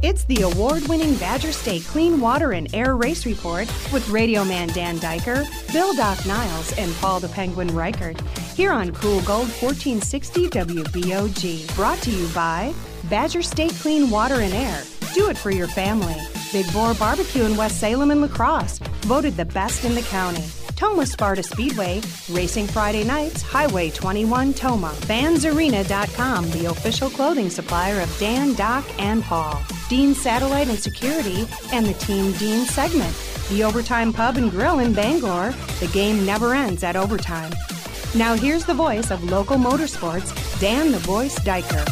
It's the award-winning Badger State Clean Water and Air Race Report with Radio Man Dan Diker, Bill Doc Niles, and Paul the Penguin Reichert. Here on Cool Gold 1460 WBOG. Brought to you by Badger State Clean Water and Air. Do it for your family. Big Boar Barbecue in West Salem and La Crosse. Voted the best in the county. Toma Sparta Speedway, racing Friday nights, Highway 21 Toma. Fansarena.com, the official clothing supplier of Dan, Doc, and Paul. Dean Satellite and Security, and the Team Dean segment. The Overtime Pub and Grill in Bangor. The game never ends at overtime. Now here's the voice of local motorsports, Dan the Voice Diker.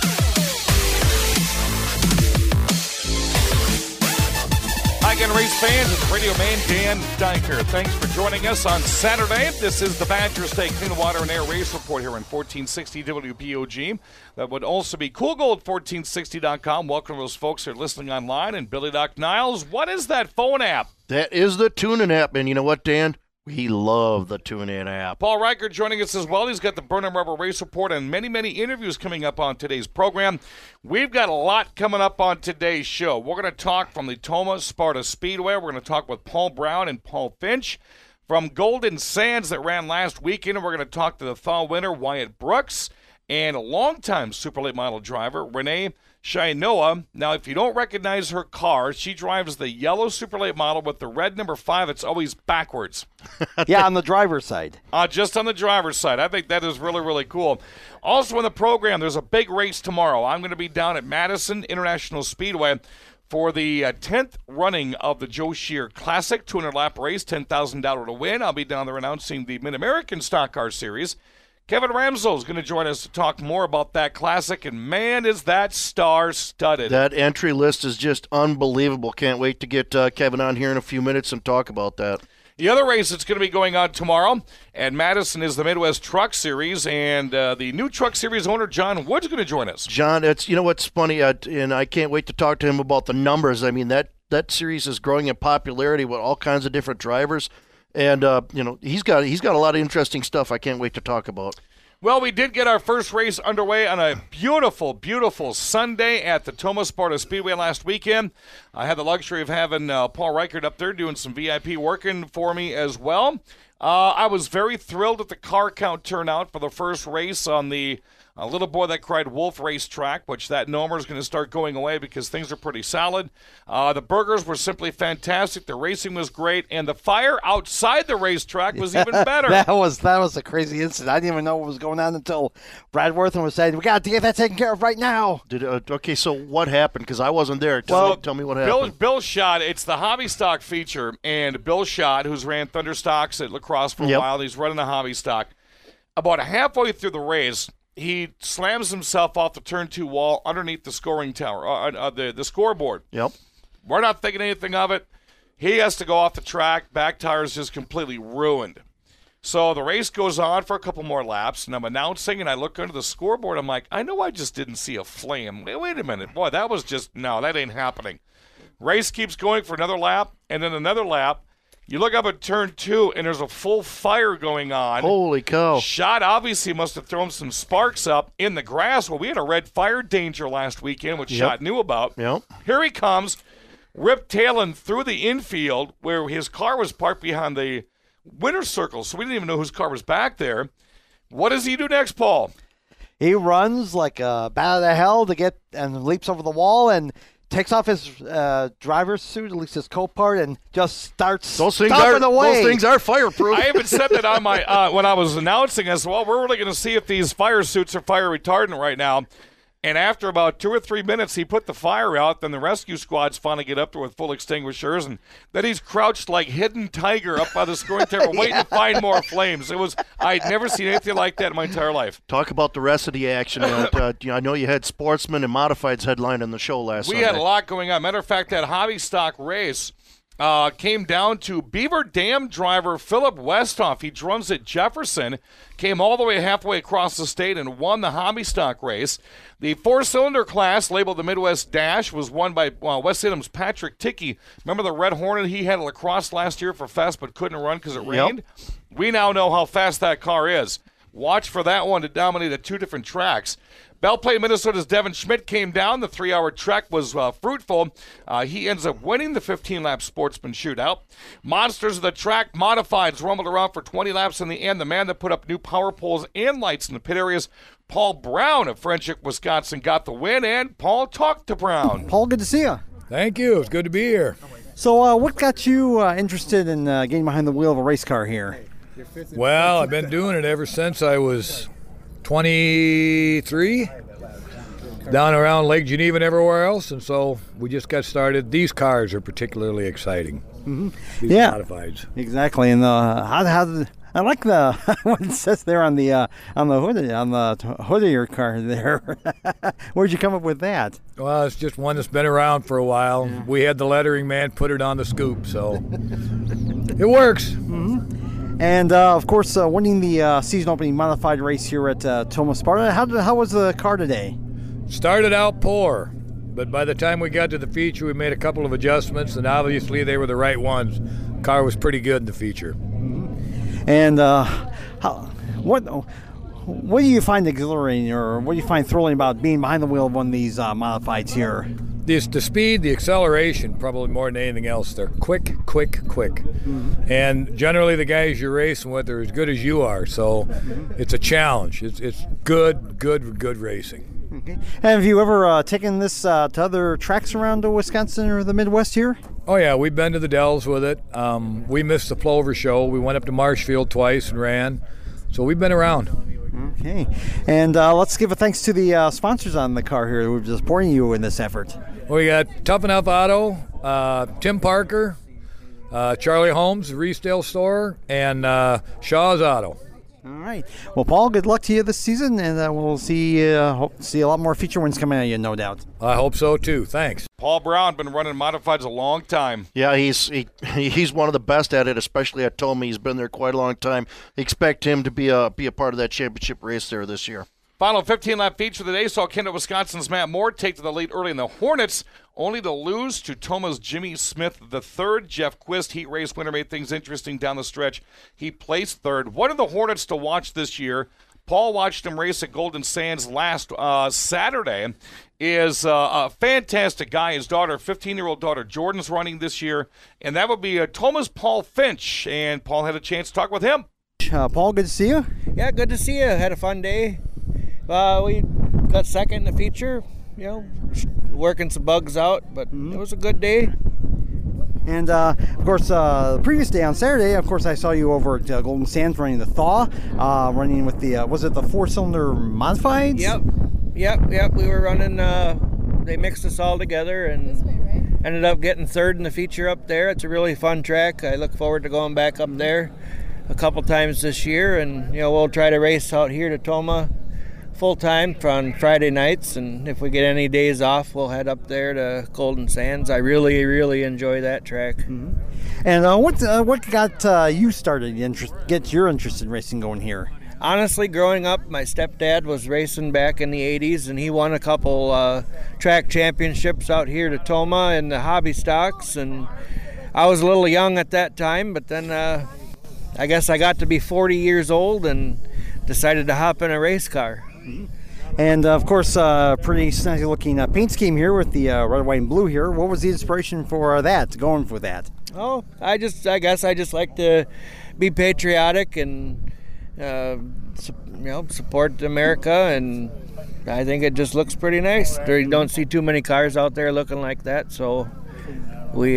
Hi again, race fans. It's Radio Man Dan Diker. Thanks for joining us on Saturday. This is the Badger State Clean Water and Air Race Report here on 1460 WPOG. That would also be CoolGold1460.com. Welcome to those folks who are listening online. And Billy Doc Niles, what is that phone app? That is the TuneIn app. And you know what, Dan? We love the TuneIn app. Paul Reichert joining us as well. He's got the Burnham Rubber Race Report and many, many interviews coming up on today's program. We've got a lot coming up on today's show. We're going to talk from the Toma Sparta Speedway. We're going to talk with Paul Brown and Paul Finch from Golden Sands that ran last weekend. And we're going to talk to the thaw winner, Wyatt Brooks, and a longtime super late model driver, Renee Shainoa. Now, if you don't recognize her car, she drives the yellow super late model with the red number 5. It's always backwards. Yeah, on the driver's side. Just on the driver's side. I think that is really, really cool. Also in the program, there's a big race tomorrow. I'm going to be down at Madison International Speedway for the 10th running of the Joe Shear Classic, 200-lap race, $10,000 to win. I'll be down there announcing the Mid-American Stock Car Series. Kevin Ramsell is going to join us to talk more about that classic, and man, is that star-studded. That entry list is just unbelievable. Can't wait to get Kevin on here in a few minutes and talk about that. The other race that's going to be going on tomorrow at Madison is the Midwest Truck Series, and the new Truck Series owner, John Wood's going to join us. John, you know what's funny, and I can't wait to talk to him about the numbers. I mean, that series is growing in popularity with all kinds of different drivers. And, he's got a lot of interesting stuff I can't wait to talk about. Well, we did get our first race underway on a beautiful, beautiful Sunday at the Toma Sparta Speedway last weekend. I had the luxury of having Paul Reichert up there doing some VIP working for me as well. I was very thrilled at the car count turnout for the first race on the Little Boy That Cried Wolf racetrack, which that number is going to start going away because things are pretty solid. The burgers were simply fantastic. The racing was great, and the fire outside the racetrack was even better. That was a crazy incident. I didn't even know what was going on until Brad Wortham was saying, "We got to get that taken care of right now." Okay, so what happened? Because I wasn't there. Tell me what happened. Bill Schott, it's the Hobby Stock feature, and Bill Schott, who's ran Thunder Stocks at La Crosse for a while, he's running a Hobby Stock. About halfway through the race, he slams himself off the turn 2 wall underneath the scoring tower, the scoreboard. Yep. We're not thinking anything of it. He has to go off the track. Back tire's just completely ruined. So the race goes on for a couple more laps, and I'm announcing, and I look under the scoreboard. I'm like, I know I just didn't see a flame. Wait a minute. Boy, that was just, no, that ain't happening. Race keeps going for another lap, and then another lap. You look up at turn 2, and there's a full fire going on. Holy cow. Schott obviously must have thrown some sparks up in the grass. Well, we had a red fire danger last weekend, which Schott knew about. Yep. Here he comes, rip-tailing through the infield where his car was parked behind the winner's circle, so we didn't even know whose car was back there. What does he do next, Paul? He runs like a bat out of hell and leaps over the wall and takes off his driver's suit, at least his coat part, and just starts stomping away. Those things are fireproof. I even said that on my when I was announcing as well. We're really going to see if these fire suits are fire retardant right now. And after about 2 or 3 minutes, he put the fire out. Then the rescue squads finally get up there with full extinguishers, and then he's crouched like hidden tiger up by the scoring table, waiting to find more flames. I'd never seen anything like that in my entire life. Talk about the rest of the action. I know you had Sportsman and Modifieds headline on the show last Sunday. We had a lot going on. Matter of fact, that Hobby Stock race came down to Beaver Dam driver Philip Westhoff. He runs at Jefferson, came all the way halfway across the state and won the Hobby Stock race. The 4-cylinder class, labeled the Midwest Dash, was won by West Salem's Patrick Tickey. Remember the Red Hornet he had at La Crosse last year for Fest but couldn't run because it rained? We now know how fast that car is. Watch for that one to dominate at 2 different tracks. Belle Plaine, Minnesota's Devin Schmidt came down. The 3-hour trek was fruitful. He ends up winning the 15-lap Sportsman Shootout. Monsters of the Track Modifieds rumbled around for 20 laps in the end. The man that put up new power poles and lights in the pit areas, Paul Brown of Friendship, Wisconsin, got the win, and Paul talked to Brown. Paul, good to see you. Thank you. It's good to be here. So what got you interested in getting behind the wheel of a race car here? Well, I've been doing it ever since I was 23, down around Lake Geneva and everywhere else, and so we just got started. These cars are particularly exciting. These modifieds. Exactly. And I like the what it says there on the hood of your car there. Where'd you come up with that? Well, it's just one that's been around for a while. Yeah. We had the lettering man put it on the scoop, so it works. And, of course, winning the season opening modified race here at Tomah Sparta. How was the car today? Started out poor, but by the time we got to the feature, we made a couple of adjustments, and obviously they were the right ones. The car was pretty good in the feature. And what do you find exhilarating, or what do you find thrilling about being behind the wheel of one of these modifieds here? The speed, the acceleration, probably more than anything else. They're quick. And generally the guys you're racing with are as good as you are, so it's a challenge. It's good racing. Okay. And have you ever taken this to other tracks around Wisconsin or the Midwest here? Oh, yeah, we've been to the Dells with it. We missed the Plover show. We went up to Marshfield twice and ran. So we've been around. Okay. And let's give a thanks to the sponsors on the car here who are supporting you in this effort. We got Tough Enough Auto, Tim Parker, Charlie Holmes, Reesdale Store, and Shaw's Auto. All right. Well, Paul, good luck to you this season, and we'll see a lot more feature wins coming at you, no doubt. I hope so, too. Thanks. Paul Brown, been running modifieds a long time. Yeah, he's one of the best at it, especially at Tomah. He's been there quite a long time. Expect him to be a part of that championship race there this year. Final 15-lap feature of the day saw Kendall, Wisconsin's Matt Moore take to the lead early in the Hornets, only to lose to Tomah's Jimmy Smith III. Jeff Quist, heat race winner, made things interesting down the stretch. He placed third. One of the Hornets to watch this year, Paul watched him race at Golden Sands last Saturday, is a fantastic guy. His daughter, 15-year-old daughter, Jordan's running this year, and that would be Tomah's Paul Finch, and Paul had a chance to talk with him. Paul, good to see you. Yeah, good to see you. Had a fun day. We got second in the feature, working some bugs out, but it was a good day. And, of course, the previous day on Saturday, of course, I saw you over at Golden Sands running the Thaw, running with the, was it the 4-cylinder modifieds? Yep. We were running, they mixed us all together and ended up getting third in the feature up there. It's a really fun track. I look forward to going back up there a couple times this year, and, we'll try to race out here to Tomah full-time on Friday nights, and if we get any days off, we'll head up there to Golden Sands. I really enjoy that track. Mm-hmm. And what got you started, get your interest in racing going here? Honestly, growing up, my stepdad was racing back in the 80s, and he won a couple track championships out here to Tomah in the hobby stocks, and I was a little young at that time, but then I guess I got to be 40 years old and decided to hop in a race car. And, of course, pretty snazzy-looking paint scheme here with the red, white, and blue here. What was the inspiration for that, going for that? Oh, I guess I just like to be patriotic and, support America, and I think it just looks pretty nice. You don't see too many cars out there looking like that, so we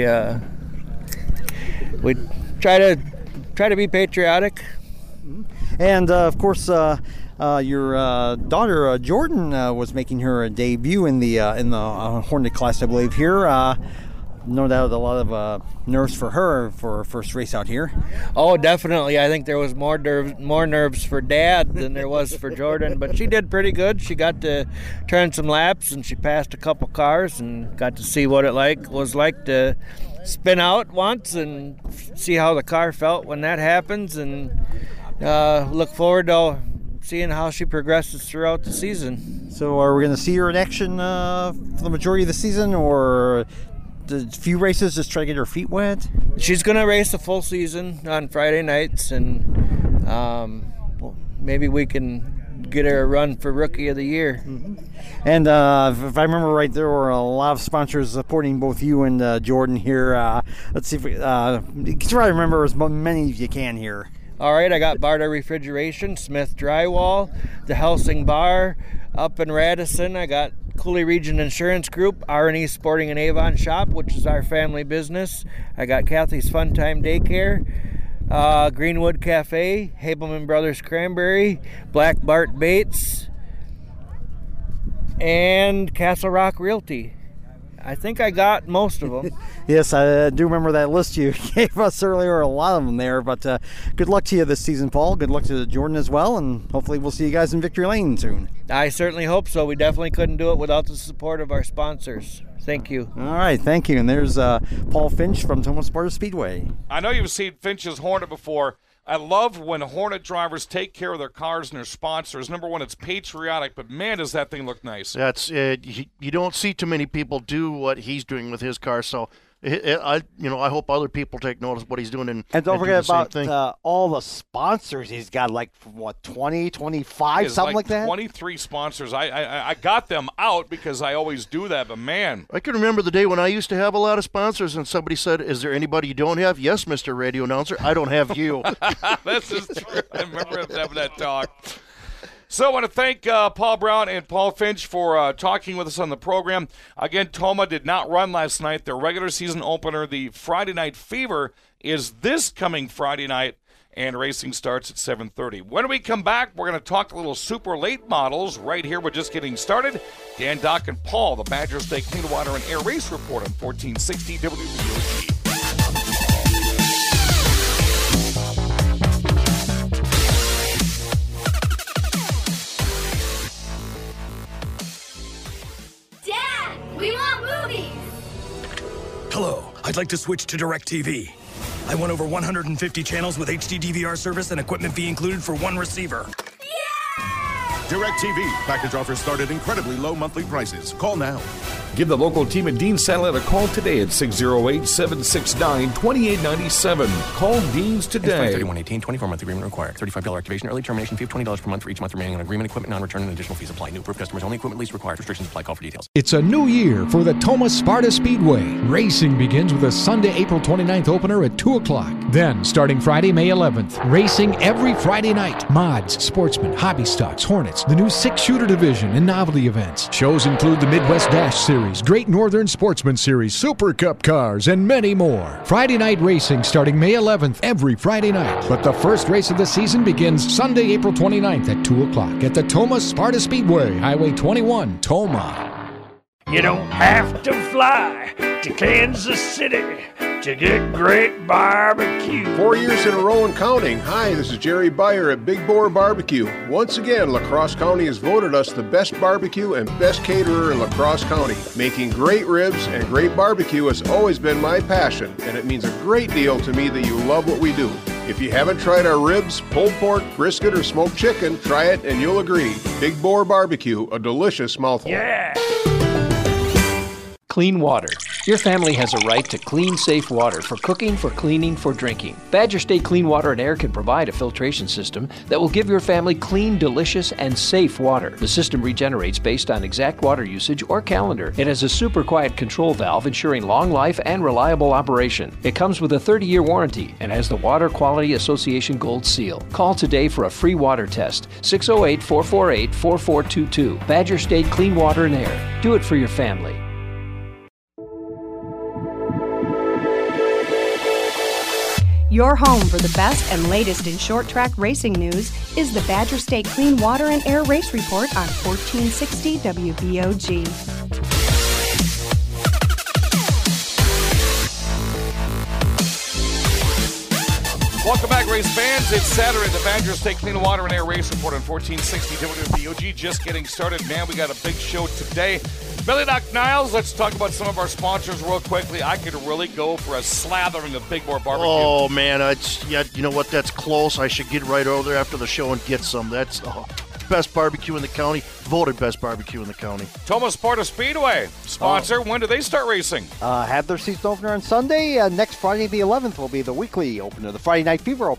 try to be patriotic. And, of course, your daughter Jordan was making her debut in the Hornet class, I believe. Here, no doubt, a lot of nerves for her for her first race out here. Oh, definitely. I think there was more nerves for Dad than there was for Jordan, but she did pretty good. She got to turn some laps, and she passed a couple cars, and got to see what it was like to spin out once and see how the car felt when that happens, and look forward to seeing how she progresses throughout the season. So are we going to see her in action for the majority of the season, or a few races just try to get her feet wet? She's going to race a full season on Friday nights, and maybe we can get her a run for Rookie of the Year. And if I remember right, there were a lot of sponsors supporting both you and Jordan here. Let's see if we try to remember as many as you can here. All right, I got Barda Refrigeration, Smith Drywall, the Helsing Bar, up in Radisson. I got Cooley Region Insurance Group, R&E Sporting and Avon Shop, which is our family business. I got Kathy's Fun Time Daycare, Greenwood Cafe, Hableman Brothers Cranberry, Black Bart Baits, and Castle Rock Realty. I think I got most of them. Yes, I do remember that list you gave us earlier, a lot of them there. But good luck to you this season, Paul. Good luck to Jordan as well, and hopefully we'll see you guys in Victory Lane soon. I certainly hope so. We definitely couldn't do it without the support of our sponsors. Thank you. All right, thank you. And there's Paul Finch from Tomah Sparta Speedway. I know you've seen Finch's Hornet before. I love when Hornet drivers take care of their cars and their sponsors. Number one, it's patriotic, but man, does that thing look nice. That's you don't see too many people do what he's doing with his car. So I hope other people take notice of what he's doing and don't forget about all the sponsors he's got. Like what, 20, 25, something like that. 23 sponsors. I got them out because I always do that. But man, I can remember the day when I used to have a lot of sponsors, and somebody said, "Is there anybody you don't have?" "Yes, Mr. Radio Announcer, I don't have you." This is true. I remember having that talk. So I want to thank Paul Brown and Paul Finch for talking with us on the program. Again, Tomah did not run last night. Their regular season opener, the Friday Night Fever, is this coming Friday night, and racing starts at 7:30. When we come back, we're going to talk a little super late models right here. We're just getting started. Dan, Doc, and Paul, the Badger State Clean Water and Air Race Report on 1460 WBOG. We want movies! Hello, I'd like to switch to DirecTV. I want over 150 channels with HD DVR service and equipment fee included for one receiver. Yeah! DirecTV. Package offers start at incredibly low monthly prices. Call now. Give the local team at Dean Satellite a call today at 608-769-2897. Call Dean's today. 3118, 24-month agreement required. $35 activation, early termination fee of $20 per month for each month remaining on agreement. Equipment non-return and additional fees apply. New approved customers only. Equipment lease required. Restrictions apply. Call for details. It's a new year for the Tomah Sparta Speedway. Racing begins with a Sunday, April 29th opener at 2 o'clock. Then, starting Friday, May 11th, racing every Friday night. Mods, Sportsman, Hobby Stocks, Hornets, the new 6-shooter division, and novelty events. Shows include the Midwest Dash Series, Great Northern Sportsman Series, Super Cup cars, and many more. Friday night racing starting May 11th every Friday night. But the first race of the season begins Sunday, April 29th at 2 o'clock at the Tomah Sparta Speedway, Highway 21, Tomah. You don't have to fly to Kansas City to get great barbecue. 4 years in a row and counting. Hi, this is Jerry Beyer at Big Boar Barbecue. Once again, La Crosse County has voted us the best barbecue and best caterer in La Crosse County. Making great ribs and great barbecue has always been my passion, and it means a great deal to me that you love what we do. If you haven't tried our ribs, pulled pork, brisket, or smoked chicken, try it and you'll agree. Big Boar Barbecue, a delicious mouthful. Yeah! Clean water. Your family has a right to clean, safe water for cooking, for cleaning, for drinking. Badger State Clean Water and Air can provide a filtration system that will give your family clean, delicious, and safe water. The system regenerates based on exact water usage or calendar. It has a super quiet control valve ensuring long life and reliable operation. It comes with a 30-year warranty and has the Water Quality Association Gold Seal. Call today for a free water test. 608-448-4422. Badger State Clean Water and Air. Do it for your family. Your home for the best and latest in short track racing news is the Badger State Clean Water and Air Race Report on 1460 WBOG. Welcome back, race fans. It's Saturday, the Badger State Clean Water and Air Race Report on 1460 WBOG. Just getting started, man. We got a big show today. Billy Doc Niles, let's talk about some of our sponsors real quickly. I could really go for a slathering of Big Boar Barbecue. Oh, man. You know what? That's close. I should get right over there after the show and get some. That's best barbecue in the county. Voted best barbecue in the county. Tomah Sparta Speedway sponsor. When do they start racing? Have their season opener on Sunday. Next Friday the 11th will be the weekly opener, the Friday Night Fever opener.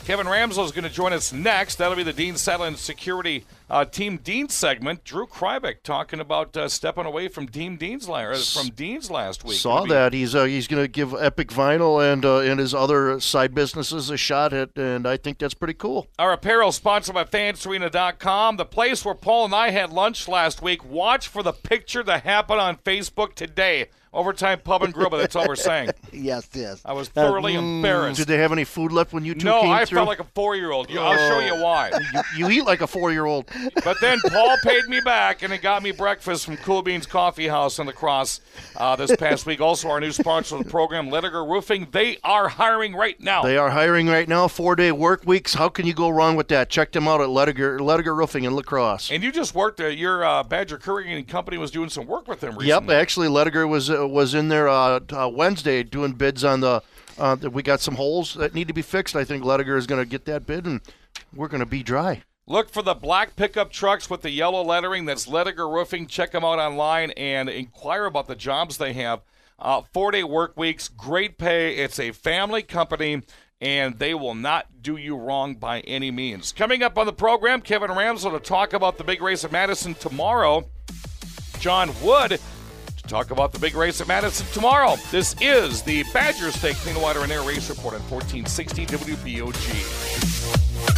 Kevin Ramsell is going to join us next. That'll be the Dean Saddle Security Team Dean segment. Drew Krybeck talking about stepping away from Dean's last week. Saw that. He's going to give Epic Vinyl and his other side businesses a shot at, and I think that's pretty cool. Our apparel sponsored by fansarena.com, the place where Paul and I had lunch last week. Watch for the picture to happen on Facebook today. Overtime Pub and Grill, but that's all we're saying. Yes. I was thoroughly embarrassed. Did they have any food left when you two came through? No, I felt like a 4-year-old. I'll show you why. You eat like a 4-year-old. But then Paul paid me back, and he got me breakfast from Cool Beans Coffee House on the Cross this past week. Also, our new sponsor of the program, Lediger Roofing. They are hiring right now. 4-day work weeks. How can you go wrong with that? Check them out at Lediger Roofing in La Crosse. And you just worked your Badger Courier Company was doing some work with them recently. Yep, actually, Lediger was in there Wednesday doing bids on the we got some holes that need to be fixed. I think Lediger is going to get that bid, and we're going to be dry. Look for the black pickup trucks with the yellow lettering. That's Lediger Roofing. Check them out online and inquire about the jobs they have. 4-day work weeks, great pay. It's a family company, and they will not do you wrong by any means. Coming up on the program, Kevin Ramsell to talk about the big race at Madison tomorrow. John Wood to talk about the big race at Madison tomorrow. This is the Badger State Clean Water and Air Race Report on 1460 WBOG.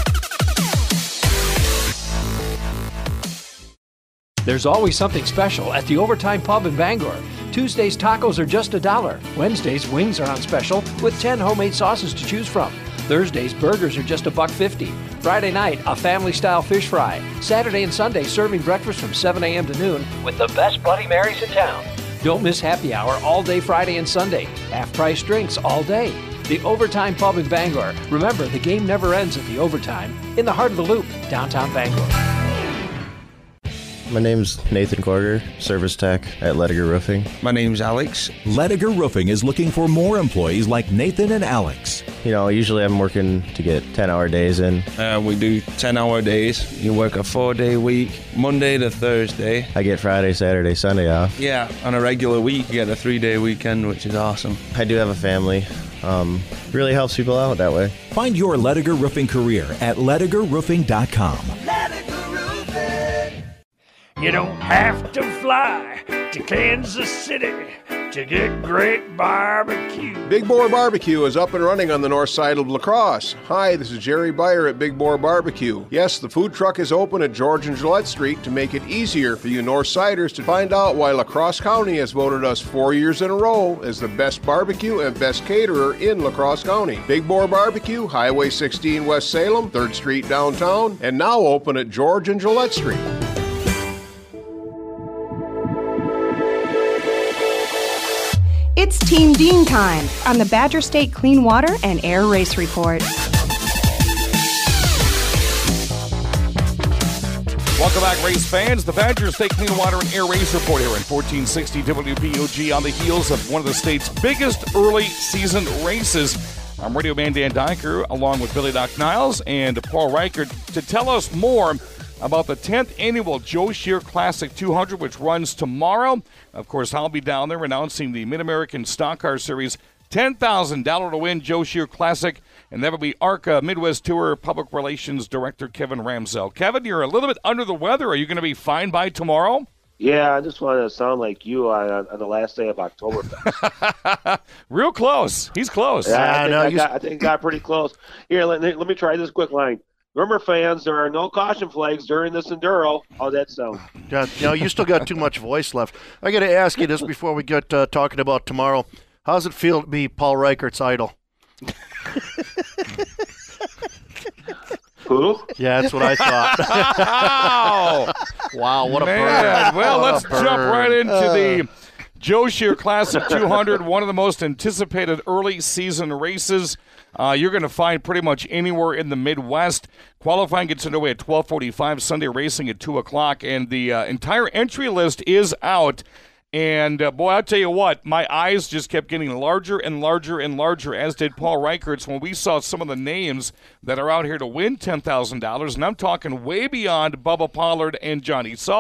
There's always something special at the Overtime Pub in Bangor. Tuesdays tacos are just $1. Wednesdays wings are on special with 10 homemade sauces to choose from. Thursdays burgers are just $1.50. Friday night, a family-style fish fry. Saturday and Sunday serving breakfast from 7 a.m. to noon with the best Bloody Marys in town. Don't miss happy hour all day Friday and Sunday. Half-price drinks all day. The Overtime Pub in Bangor. Remember, the game never ends at the Overtime. In the heart of the Loop, downtown Bangor. My name's Nathan Gorger, service tech at Lediger Roofing. My name's Alex. Lediger Roofing is looking for more employees like Nathan and Alex. You know, usually I'm working to get 10-hour days in. We do 10-hour days. You work a 4-day week, Monday to Thursday. I get Friday, Saturday, Sunday off. Yeah, on a regular week, you get a 3-day weekend, which is awesome. I do have a family. Really helps people out that way. Find your Lediger Roofing career at ledigerroofing.com. You don't have to fly to Kansas City to get great barbecue. Big Boar Barbecue is up and running on the north side of La Crosse. Hi, this is Jerry Beyer at Big Boar Barbecue. Yes, the food truck is open at George and Gillette Street to make it easier for you North Siders to find out why La Crosse County has voted us 4 years in a row as the best barbecue and best caterer in La Crosse County. Big Boar Barbecue, Highway 16 West Salem, 3rd Street downtown, and now open at George and Gillette Street. It's Team Dean time on the Badger State Clean Water and Air Race Report. Welcome back, race fans. The Badger State Clean Water and Air Race Report here in 1460 WBOG on the heels of one of the state's biggest early season races. I'm Radio Man Dan Diker along with Billy Doc Niles and Paul Reichert to tell us more about the 10th annual Joe Shear Classic 200, which runs tomorrow. Of course, I'll be down there announcing the Mid-American Stock Car Series $10,000 to win Joe Shear Classic, and that will be ARCA Midwest Tour Public Relations Director Kevin Ramsell. Kevin, you're a little bit under the weather. Are you going to be fine by tomorrow? Yeah, I just want to sound like you on the last day of October. Real close. He's close. Yeah, I think got pretty close. Here, let me try this quick line. Remember, fans, there are no caution flags during this Enduro. How'd that sound? You still got too much voice left. I got to ask you this before we get talking about tomorrow. How's it feel to be Paul Reichert's idol? Who? Yeah, that's what I thought. Wow, what a burn. Well, let's jump right into the Joe Shear Classic 200, one of the most anticipated early season races you're going to find pretty much anywhere in the Midwest. Qualifying gets underway at 12:45, Sunday racing at 2 o'clock, and the entire entry list is out. And, boy, I'll tell you what, my eyes just kept getting larger and larger and larger, as did Paul Reichert's, when we saw some of the names that are out here to win $10,000, and I'm talking way beyond Bubba Pollard and Johnny Sauter.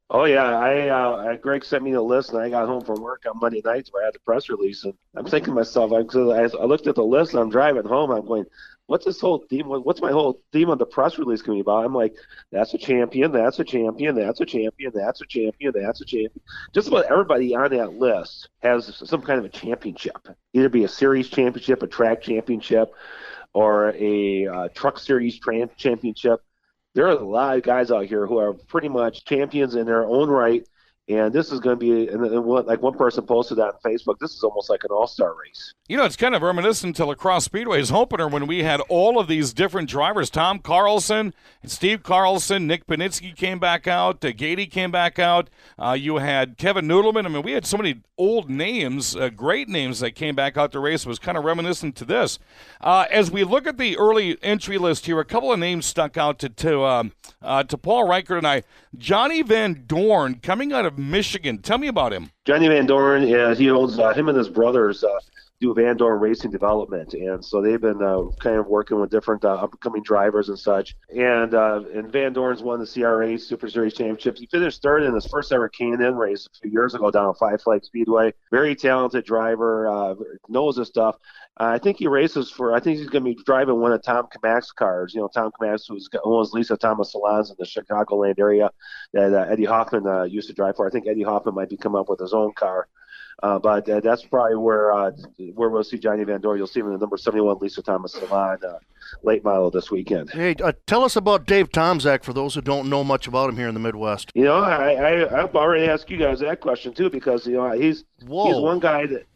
Oh yeah, Greg sent me the list, and I got home from work on Monday nights where I had the press release, and I'm thinking to myself, I looked at the list, and I'm driving home, I'm going, what's this whole theme? What's my whole theme of the press release going to be about? I'm like, that's a champion, that's a champion, that's a champion, that's a champion, that's a champion. Just about everybody on that list has some kind of a championship, either be a series championship, a track championship, or a truck series championship. There are a lot of guys out here who are pretty much champions in their own right, and this is going to be, like one person posted on Facebook, this is almost like an all-star race. You know, it's kind of reminiscent to Lacrosse Speedway's opener when we had all of these different drivers. Tom Carlson, Steve Carlson, Nick Panitsky came back out, Gady came back out. You had Kevin Noodleman. I mean, we had so many old names, great names that came back out to race. It was kind of reminiscent to this. As we look at the early entry list here, a couple of names stuck out to Paul Reichert and I. Johnny Van Dorn, coming out of Michigan. Tell me about him. Johnny Van Dorn, he owns him and his brothers do Van Dorn Racing Development, and so they've been kind of working with different upcoming drivers and such. And Van Dorn's won the CRA Super Series Championships. He finished third in his first ever K&N race a few years ago down at Five Flag Speedway. Very talented driver, knows his stuff. I think he races I think he's going to be driving one of Tom Kamak's cars. You know, Tom Kamak owns Lisa Thomas salons in the Chicagoland area that Eddie Hoffman used to drive for. I think Eddie Hoffman might be coming up with his own car. But that's probably where we'll see Johnny Van Dorn. You'll see him in the number 71 Lisa Thomas salon late model this weekend. Hey, tell us about Dave Tomczak for those who don't know much about him here in the Midwest. You know, I've already asked you guys that question too, because you know he's one guy that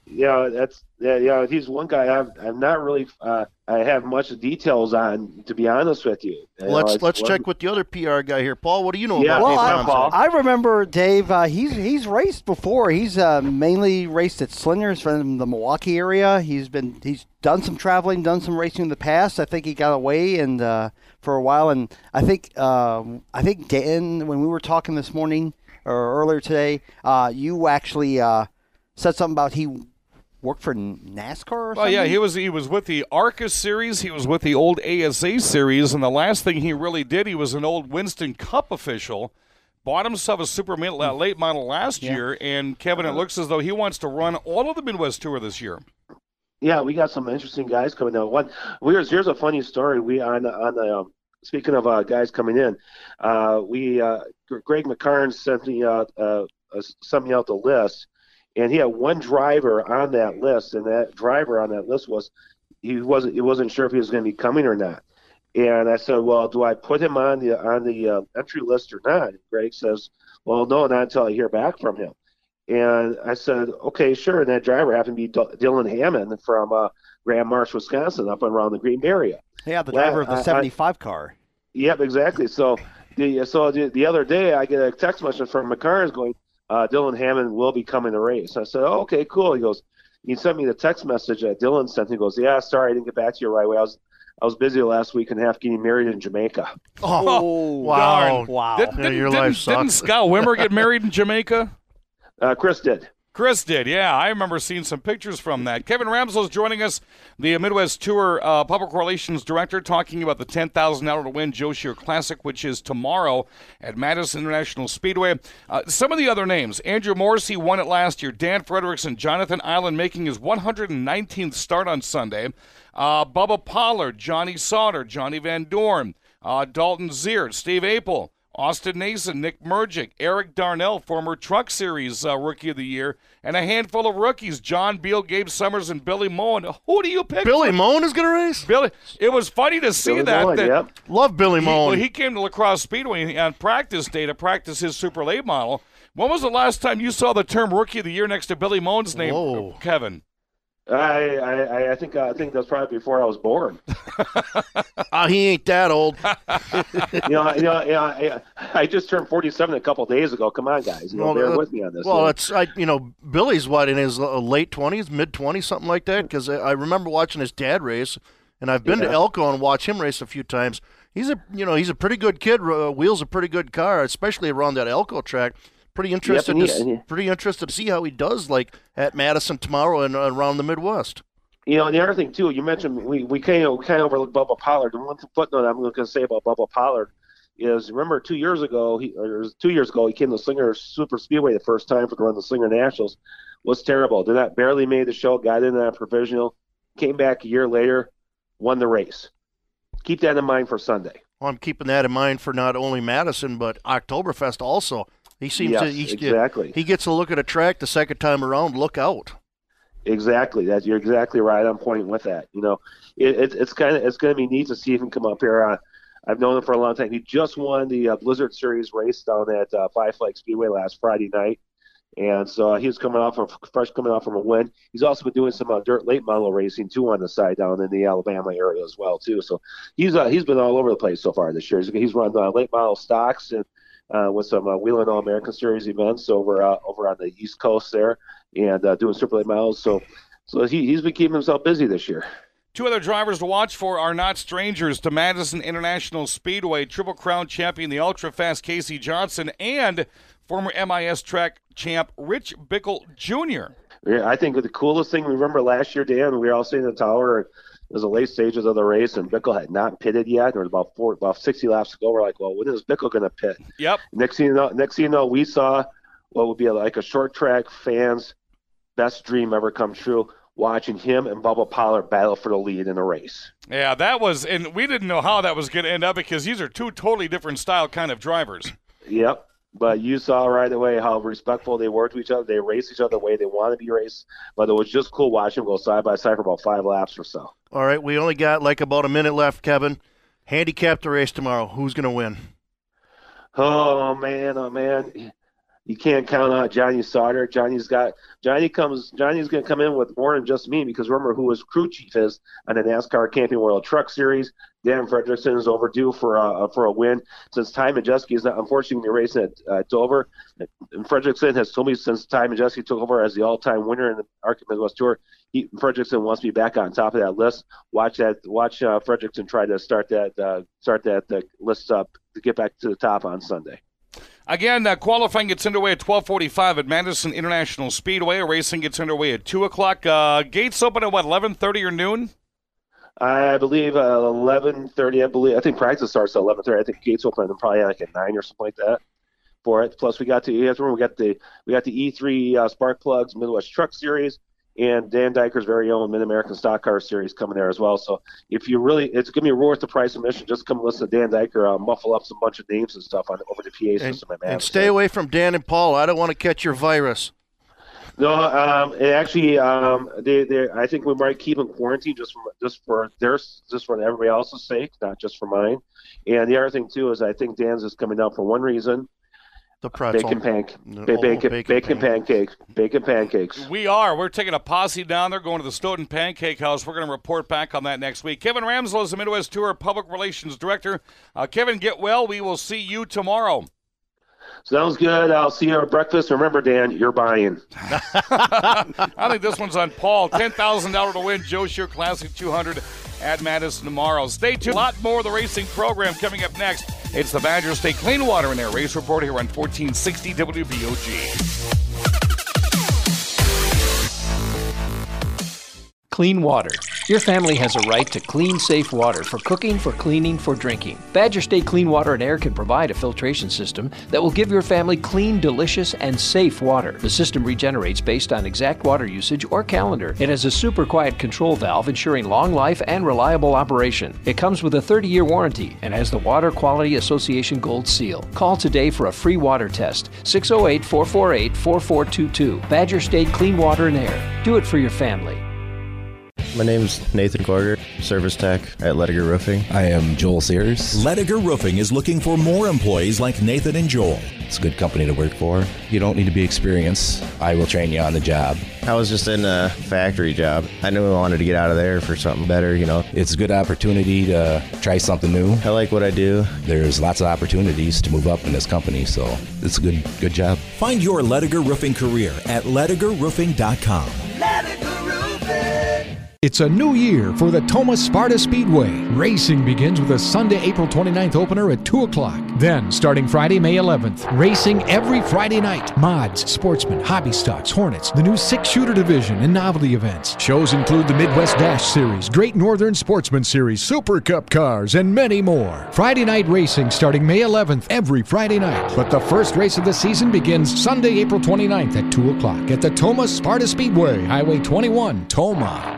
he's one guy I've not really I have much details on, to be honest with you. Let's check with the other PR guy here. Paul, what do you know about Dave Tomczak? I remember Dave. He's raced before. He's mainly raced at Slingers from the Milwaukee area. He's done some traveling, done some racing in the past. I think he got away and for a while, and I think Dan, when we were talking this morning or earlier today, you actually said something about he worked for NASCAR or something? Well, yeah, he was with the ARCA series. He was with the old ASA series, and the last thing he really did, he was an old Winston Cup official. Bought himself a super late model last year, and Kevin, it looks as though he wants to run all of the Midwest Tour this year. Yeah, we got some interesting guys coming out. Here's a funny story. We on the speaking of guys coming in, Greg McCarn sent me out the list. And he had one driver on that list, and that driver on that list he wasn't sure if he was going to be coming or not. And I said, well, do I put him on the entry list or not? And Greg says, well, no, not until I hear back from him. And I said, okay, sure. And that driver happened to be Dylan Hammond from Grand Marsh, Wisconsin, up and around the Green Bay area. Yeah, the driver of the 75 car. Yep, exactly. So the other day I get a text message from McCarnes going, Dylan Hammond will be coming to race. I said, oh, okay, cool. He goes, he sent me the text message that Dylan sent. He goes, yeah, sorry, I didn't get back to you right away. I was busy last week and half getting married in Jamaica. Oh, wow. Wow. Didn't Scott Wimmer get married in Jamaica? Chris did. Chris did, yeah. I remember seeing some pictures from that. Kevin Ramsell is joining us, the Midwest Tour Public Relations Director, talking about the $10,000 to win Joe Shear Classic, which is tomorrow at Madison International Speedway. Some of the other names: Andrew Morrissey won it last year. Dan Frederickson, Jonathan Island making his 119th start on Sunday. Bubba Pollard, Johnny Sauter, Johnny Van Dorn, Dalton Ziert, Steve Apel, Austin Nason, Nick Murgic, Eric Darnell, former Truck Series Rookie of the Year, and a handful of rookies, John Beal, Gabe Summers, and Billy Moen. Who do you pick? Billy Moen is going to race? Billy. It was funny to see that. Love Billy Moen. He came to Lacrosse Speedway on practice day to practice his Super Late model. When was the last time you saw the term Rookie of the Year next to Billy Moen's name, Kevin? I think that's probably before I was born. He ain't that old. I just turned 47 a couple days ago. Come on, guys, bear with me on this. Well, Billy's in his late 20s, mid 20s, something like that. Because I remember watching his dad race, and I've been to Elko and watched him race a few times. He's a pretty good kid. Wheels a pretty good car, especially around that Elko track. Pretty interested to see how he does at Madison tomorrow and around the Midwest. And the other thing too, you mentioned we kind of overlooked Bubba Pollard. And one footnote I'm going to say about Bubba Pollard is, remember 2 years ago, he came to Slinger Super Speedway the first time for the run of the Slinger Nationals. Was terrible. Did that, barely made the show, got into that provisional, came back a year later, won the race. Keep that in mind for Sunday. Well, I'm keeping that in mind for not only Madison, but Oktoberfest also. He seems exactly. He gets a look at a track the second time around. Look out. Exactly. You're exactly right on point with that. You know, it's going to be neat to see him come up here. I've known him for a long time. He just won the Blizzard Series race down at Five Flags Speedway last Friday night, and so he was coming off from a win. He's also been doing some dirt late model racing too on the side down in the Alabama area as well too. So he's been all over the place so far this year. He's run late model stocks and with some Wheeling All American Series events over on the East Coast there, and doing super late models. So he's been keeping himself busy this year. Two other drivers to watch for are not strangers to Madison International Speedway. Triple Crown champion, the ultra-fast Casey Johnson, and former MIS track champ Rich Bickle Jr. Yeah, I think the coolest thing, remember last year, Dan, we were all sitting in the tower, and it was the late stages of the race, and Bickle had not pitted yet. There was about 60 laps to go. We're like, well, when is Bickle going to pit? Yep. Next thing you know, we saw what would be like a short track fan's best dream ever come true, watching him and Bubba Pollard battle for the lead in a race. Yeah, that was, and we didn't know how that was going to end up because these are two totally different style kind of drivers. Yep, but you saw right away how respectful they were to each other. They raced each other the way they want to be raced, but it was just cool watching them go side by side for about 5 laps or so. All right, we only got like about a minute left, Kevin. Handicap the race tomorrow. Who's going to win? Oh, man. You can't count out Johnny Sauter. Johnny's going to come in with more than just me, because remember who his crew chief is on the NASCAR Camping World Truck Series. Dan Fredrickson is overdue for a win since Ty Majeski is unfortunately racing at Dover. And Fredrickson has told me since Ty Majeski took over as the all-time winner in the Arctic Midwest Tour, Fredrickson wants to be back on top of that list. Watch Fredrickson try to start that list up to get back to the top on Sunday. Again, qualifying gets underway at 12:45 at Madison International Speedway. Racing gets underway at 2 o'clock. Gates open at, 11:30 or noon? I believe 11:30. I think practice starts at 11:30. I think gates open probably like at 9 or something like that for it. Plus, we got the E3 Spark Plugs Midwest Truck Series and Dan Dyker's very own Mid-American Stock Car Series coming there as well. So if you really, it's going to be worth the price of admission. Just come listen to Dan Dyker muffle up some bunch of names and stuff over the PA system at Madison. And stay away from Dan and Paul. I don't want to catch your virus. No, I think we might keep them quarantined just for everybody else's sake, not just for mine. And the other thing too is I think Dan's is coming down for one reason. The pretzel. Bacon pancakes. We're taking a posse down there, going to the Stoughton Pancake House. We're going to report back on that next week. Kevin Ramslow is the Midwest Tour Public Relations Director. Kevin, get well. We will see you tomorrow. Sounds good. I'll see you at breakfast. Remember, Dan, you're buying. I think this one's on Paul. $10,000 to win Joe Shear Classic 200 at Madison tomorrow. Stay tuned. A lot more of the racing program coming up next. It's the Badger State Clean Water and Air Race Report here on 1460 WBOG. Clean water. Your family has a right to clean, safe water for cooking, for cleaning, for drinking. Badger State Clean Water and Air can provide a filtration system that will give your family clean, delicious, and safe water. The system regenerates based on exact water usage or calendar. It has a super quiet control valve ensuring long life and reliable operation. It comes with a 30-year warranty and has the Water Quality Association Gold Seal. Call today for a free water test. 608-448-4422. Badger State Clean Water and Air. Do it for your family. My name's Nathan Korger, service tech at Lediger Roofing. I am Joel Sears. Lediger Roofing is looking for more employees like Nathan and Joel. It's a good company to work for. You don't need to be experienced. I will train you on the job. I was just in a factory job. I knew I wanted to get out of there for something better, It's a good opportunity to try something new. I like what I do. There's lots of opportunities to move up in this company, so it's a good job. Find your Lediger Roofing career at ledigerroofing.com. Lediger Roofing. It's a new year for the Thomas Sparta Speedway. Racing begins with a Sunday, April 29th opener at 2 o'clock. Then, starting Friday, May 11th, racing every Friday night. Mods, Sportsman, Hobby Stocks, Hornets, the new 6-shooter division, and novelty events. Shows include the Midwest Dash Series, Great Northern Sportsman Series, Super Cup cars, and many more. Friday night racing starting May 11th every Friday night. But the first race of the season begins Sunday, April 29th at 2 o'clock at the Thomas Sparta Speedway, Highway 21, Toma.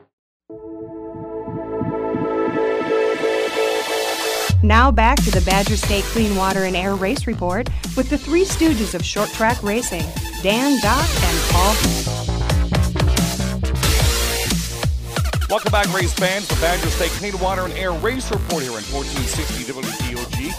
Now back to the Badger State Clean Water and Air Race Report with the three stooges of short track racing, Dan, Doc, and Paul. Welcome back, race fans. The Badger State Clean Water and Air Race Report here on 1460 WPOG,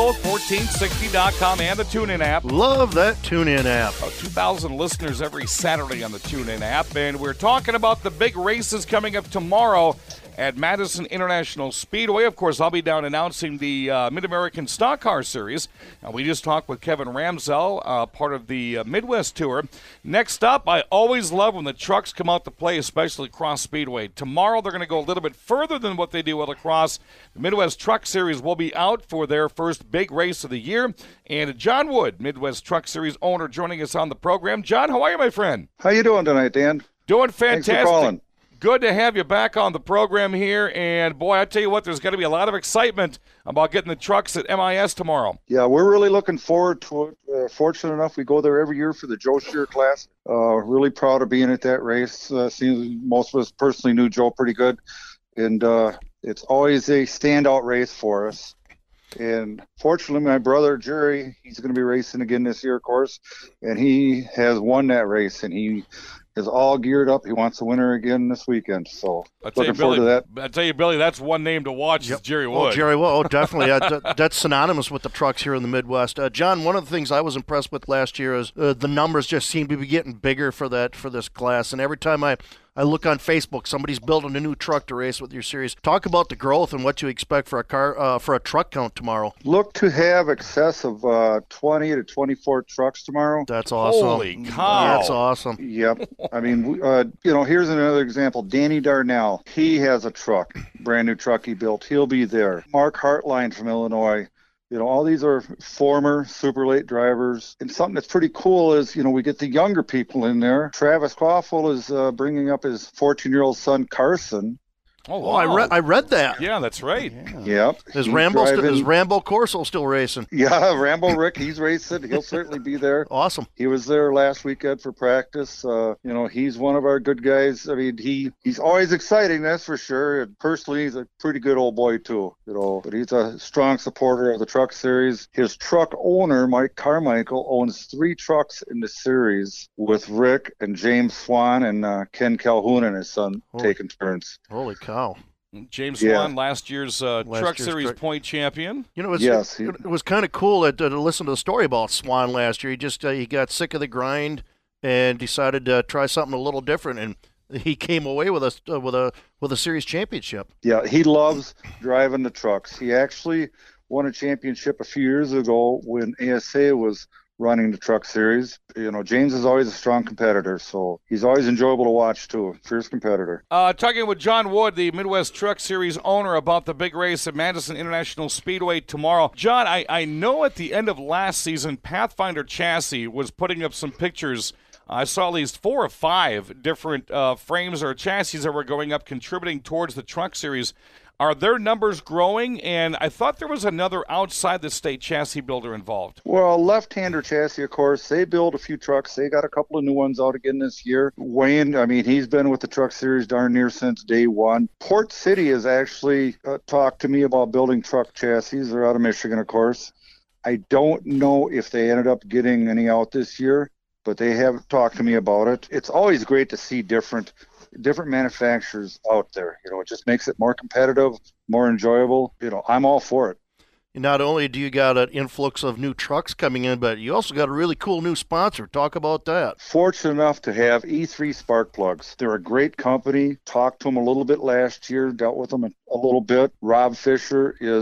CoolGold1460.com, and the TuneIn app. Love that TuneIn app. About 2,000 listeners every Saturday on the TuneIn app, and we're talking about the big races coming up tomorrow at Madison International Speedway. Of course, I'll be down announcing the Mid-American Stock Car Series. We just talked with Kevin Ramsell, part of the Midwest Tour. Next up, I always love when the trucks come out to play, especially Cross Speedway. Tomorrow, they're going to go a little bit further than what they do at La Crosse. The Midwest Truck Series will be out for their first big race of the year. And John Wood, Midwest Truck Series owner, joining us on the program. John, how are you, my friend? How you doing tonight, Dan? Doing fantastic. Thanks for calling. Good to have you back on the program here, and boy, I tell you what, there's going to be a lot of excitement about getting the trucks at MIS tomorrow. Yeah, we're really looking forward to it. Fortunate enough, we go there every year for the Joe Shear Classic. Really proud of being at that race. Seems most of us personally knew Joe pretty good, and it's always a standout race for us. And fortunately, my brother Jerry, he's going to be racing again this year, of course, and he has won that race, and he is all geared up. He wants to win her again this weekend. So looking forward to that. I tell you, Billy, that's one name to watch is Jerry Wood. Oh, Jerry Wood. Oh, definitely. That's synonymous with the trucks here in the Midwest. John, one of the things I was impressed with last year is the numbers just seem to be getting bigger for this class. And every time I look on Facebook, somebody's building a new truck to race with your series. Talk about the growth and what you expect for a truck count tomorrow. Look to have excess of 20 to 24 trucks tomorrow. That's awesome. Holy cow. That's awesome. Yep. I mean, here's another example. Danny Darnell, he has a truck, brand new truck he built. He'll be there. Mark Hartline from Illinois. All these are former super late drivers. And something that's pretty cool is, we get the younger people in there. Travis Koffel is bringing up his 14-year-old son, Carson. Oh, wow. I read that. Yeah, that's right. Yep. Is Rambo Corso still racing? Yeah, Rambo Rick, he's racing. He'll certainly be there. Awesome. He was there last weekend for practice. He's one of our good guys. I mean, he's always exciting, that's for sure. And personally, he's a pretty good old boy too. But he's a strong supporter of the truck series. His truck owner, Mike Carmichael, owns 3 trucks in the series with Rick and James Swan and Ken Calhoun and his son taking turns. Holy cow. James Swan, last year's Truck Series point champion. It was kind of cool to listen to the story about Swan last year. He got sick of the grind and decided to try something a little different, and he came away with a series championship. Yeah, he loves driving the trucks. He actually won a championship a few years ago when ASA was running the truck series. James is always a strong competitor, so he's always enjoyable to watch too. Fierce competitor. Talking with John Wood, the Midwest Truck Series owner, about the big race at Madison International Speedway tomorrow. John, I know at the end of last season, Pathfinder Chassis was putting up some pictures. I saw at least 4 or 5 different frames or chassis that were going up, contributing towards the truck series. Are their numbers growing? And I thought there was another outside the state chassis builder involved. Well, Left-Hander Chassis, of course, they build a few trucks. They got a couple of new ones out again this year. Wayne, he's been with the truck series darn near since day one. Port City has actually talked to me about building truck chassis. They're out of Michigan, of course. I don't know if they ended up getting any out this year, but they have talked to me about it. It's always great to see different manufacturers out there. It just makes it more competitive, more enjoyable. I'm all for it. Not only do you got an influx of new trucks coming in, but you also got a really cool new sponsor. Talk about that. Fortunate enough to have E3 Spark Plugs. They're a great company. Talked to them a little bit last year, dealt with them a little bit. Rob Fisher is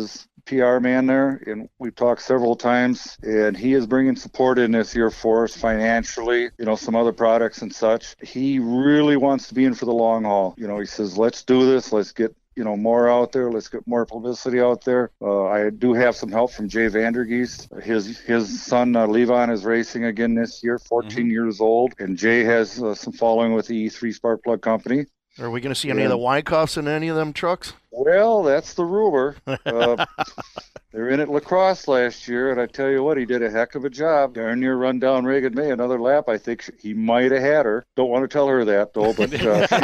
PR man there, and we've talked several times, and he is bringing support in this year for us financially, some other products and such. He really wants to be in for the long haul. He says, let's do this. Let's get more out there. Let's get more publicity out there. I do have some help from Jay Vandergeest. His son, Levon, is racing again this year, 14 years old. And Jay has some following with the E3 Spark Plug Company. Are we going to see any of the Weinkoffs in any of them trucks? Well, that's the rumor. They were in at La Crosse last year, and I tell you what, he did a heck of a job. Darn near run down Reagan May another lap. I think he might have had her. Don't want to tell her that, though, but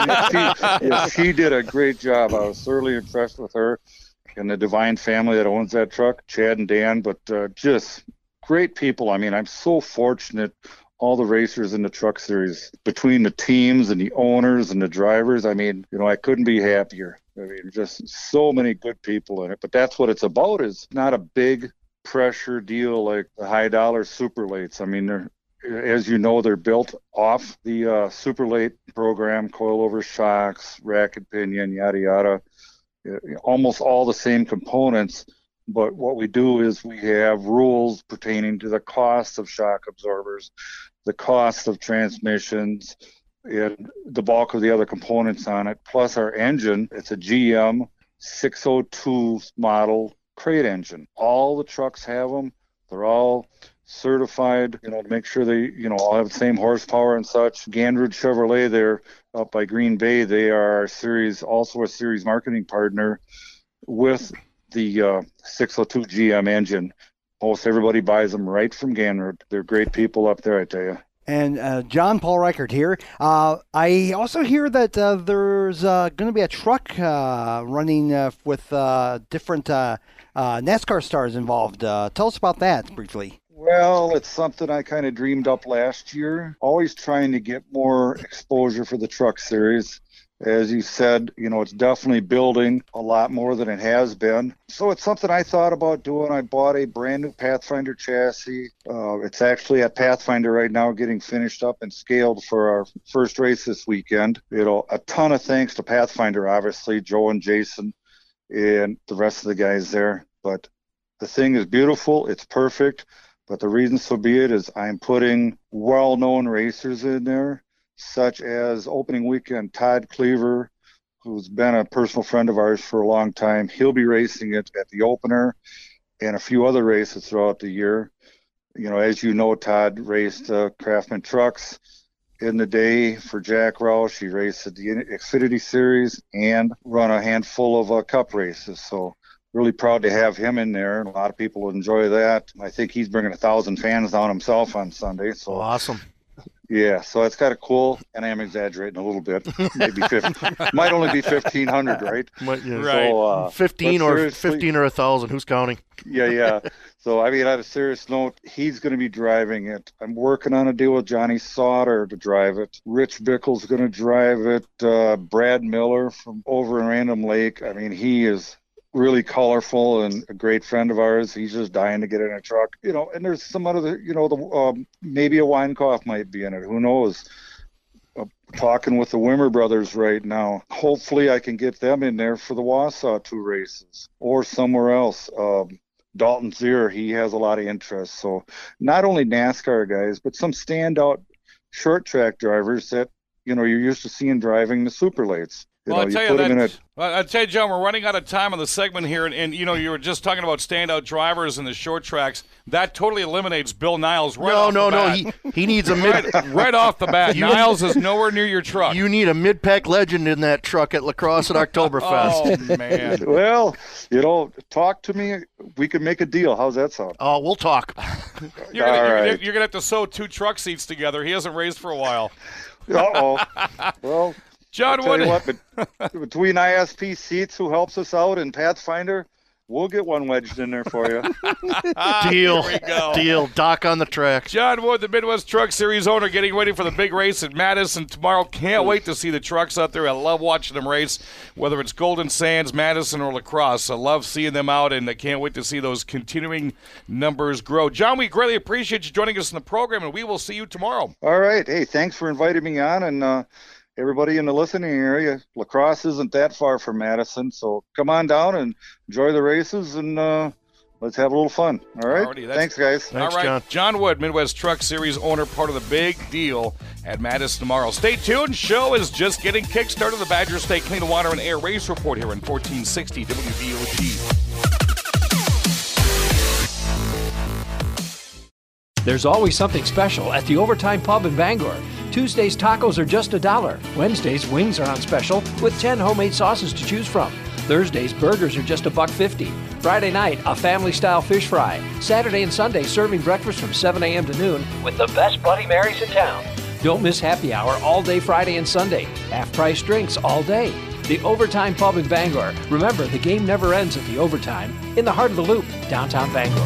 she did a great job. I was thoroughly impressed with her and the Divine family that owns that truck, Chad and Dan, but just great people. I mean, I'm so fortunate. All the racers in the truck series, between the teams and the owners and the drivers, I mean, I couldn't be happier. I mean, just so many good people in it. But that's what it's about, is not a big pressure deal like the high dollar super lates. I mean, as you know, they're built off the super late program, coilover shocks, rack and pinion, yada, yada, almost all the same components. But what we do is we have rules pertaining to the cost of shock absorbers, the cost of transmissions, and the bulk of the other components on it, plus our engine. It's a GM 602 model crate engine. All the trucks have them. They're all certified, to make sure they, all have the same horsepower and such. Gandrid Chevrolet, they're up by Green Bay. They are also a series marketing partner with the 602 GM engine. Most everybody buys them right from Gandrid. They're great people up there, I tell you. And John Paul Reichert here. I also hear that there's going to be a truck running with different NASCAR stars involved. Tell us about that briefly. Well, it's something I kind of dreamed up last year. Always trying to get more exposure for the truck series. As you said, it's definitely building a lot more than it has been. So it's something I thought about doing. I bought a brand new Pathfinder chassis. It's actually at Pathfinder right now, getting finished up and scaled for our first race this weekend. A ton of thanks to Pathfinder, obviously, Joe and Jason and the rest of the guys there. But the thing is beautiful. It's perfect. But the reason so be it is I'm putting well-known racers in there, such as opening weekend, Todd Cleaver, who's been a personal friend of ours for a long time. He'll be racing it at the opener and a few other races throughout the year. As you know, Todd raced Craftsman trucks in the day for Jack Roush. He raced at the Xfinity Series and run a handful of cup races. So really proud to have him in there. A lot of people will enjoy that. I think he's bringing 1,000 fans down himself on Sunday. So awesome. Yeah, so it's kind of cool, and I am exaggerating a little bit. Maybe 50, might only be 1,500, right? Right. So, 15 or 1,000. Who's counting? Yeah. So, I mean, on a serious note, he's going to be driving it. I'm working on a deal with Johnny Sauter to drive it. Rich Bickle's going to drive it. Brad Miller from over in Random Lake. I mean, he is really colorful and a great friend of ours. He's just dying to get in a truck, and there's some other, maybe a Weinkoff might be in it. Who knows? Talking with the Wimmer brothers right now. Hopefully I can get them in there for the Wausau 2 races or somewhere else. Dalton Zier, he has a lot of interest. So not only NASCAR guys, but some standout short track drivers that, you're used to seeing driving the super lates. Well, I'll tell you, John, we're running out of time on the segment here, and you were just talking about standout drivers in the short tracks. That totally eliminates Bill Niles off the bat. He needs a mid right off the bat. Niles is nowhere near your truck. You need a mid-pack legend in that truck at La Crosse at Oktoberfest. Oh, man. Well, talk to me. We can make a deal. How's that sound? Oh, we'll talk. You're going to have to sew 2 truck seats together. He hasn't raced for a while. Uh-oh. Well, John, what? Between ISP Seats, who helps us out, and Pathfinder, we'll get one wedged in there for you. Deal. Here we go. Deal. Doc on the track. John Wood, the Midwest Truck Series owner, getting ready for the big race at Madison tomorrow. Can't wait to see the trucks out there. I love watching them race, whether it's Golden Sands, Madison, or La Crosse. I love seeing them out, and I can't wait to see those continuing numbers grow. John, we greatly appreciate you joining us in the program, and we will see you tomorrow. All right. Hey, thanks for inviting me on, and everybody in the listening area, La Crosse isn't that far from Madison, so come on down and enjoy the races, and let's have a little fun. All right? Thanks, guys. Thanks, all right, John. John Wood, Midwest Truck Series owner, part of the big deal at Madison tomorrow. Stay tuned. Show is just getting kick-started. The Badger State Clean Water and Air Race Report here in 1460 WVOG. There's always something special at the Overtime Pub in Bangor. Tuesdays, tacos are just $1. Wednesdays, wings are on special with 10 homemade sauces to choose from. Thursdays, burgers are just $1.50. Friday night, a family-style fish fry. Saturday and Sunday, serving breakfast from 7 a.m. to noon with the best Bloody Marys in town. Don't miss happy hour all day Friday and Sunday. Half-price drinks all day. The Overtime Pub in Bangor. Remember, the game never ends at the Overtime in the heart of the Loop, downtown Bangor.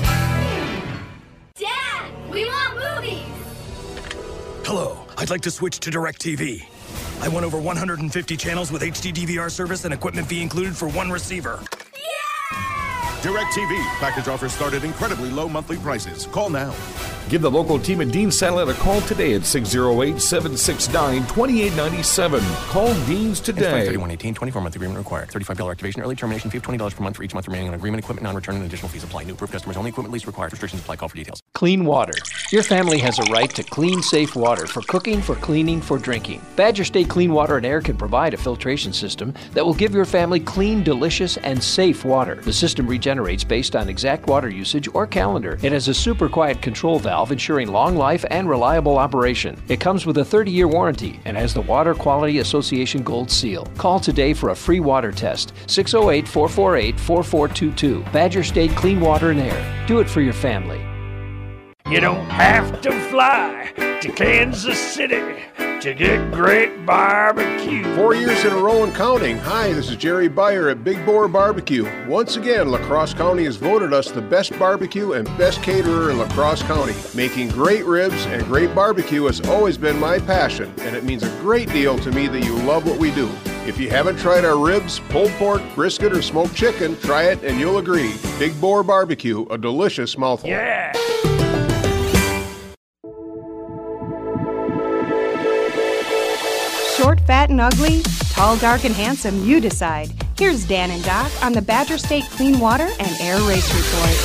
Dad, we want movies. Hello, I'd like to switch to DirecTV. I want over 150 channels with HD DVR service and equipment fee included for one receiver. DirecTV. Package offers start at incredibly low monthly prices. Call now. Give the local team at Dean Satellite a call today at 608-769-2897. Call Dean's today. 3118, 24-month agreement required. $35 activation, early termination fee of $20 per month for each month remaining on agreement. Equipment non-return and additional fees apply. New approved customers only. Equipment lease required. Restrictions apply. Call for details. Clean water. Your family has a right to clean, safe water for cooking, for cleaning, for drinking. Badger State Clean Water and Air can provide a filtration system that will give your family clean, delicious, and safe water. The system regenerates based on exact water usage or calendar. It has a super quiet control valve ensuring long life and reliable operation. It comes with a 30-year warranty and has the Water Quality Association Gold Seal. Call today for a free water test. 608-448-4422. Badger State Clean Water and Air. Do it for your family. You don't have to fly to Kansas City to get great barbecue. 4 years in a row and counting. Hi, this is Jerry Beyer at Big Boar Barbecue. Once again, La Crosse County has voted us the best barbecue and best caterer in La Crosse County. Making great ribs and great barbecue has always been my passion, and it means a great deal to me that you love what we do. If you haven't tried our ribs, pulled pork, brisket, or smoked chicken, try it and you'll agree. Big Boar Barbecue, a delicious mouthful. Yeah! Short, fat, and ugly, tall, dark, and handsome, you decide. Here's Dan and Doc on the Badger State Clean Water and Air Race Report.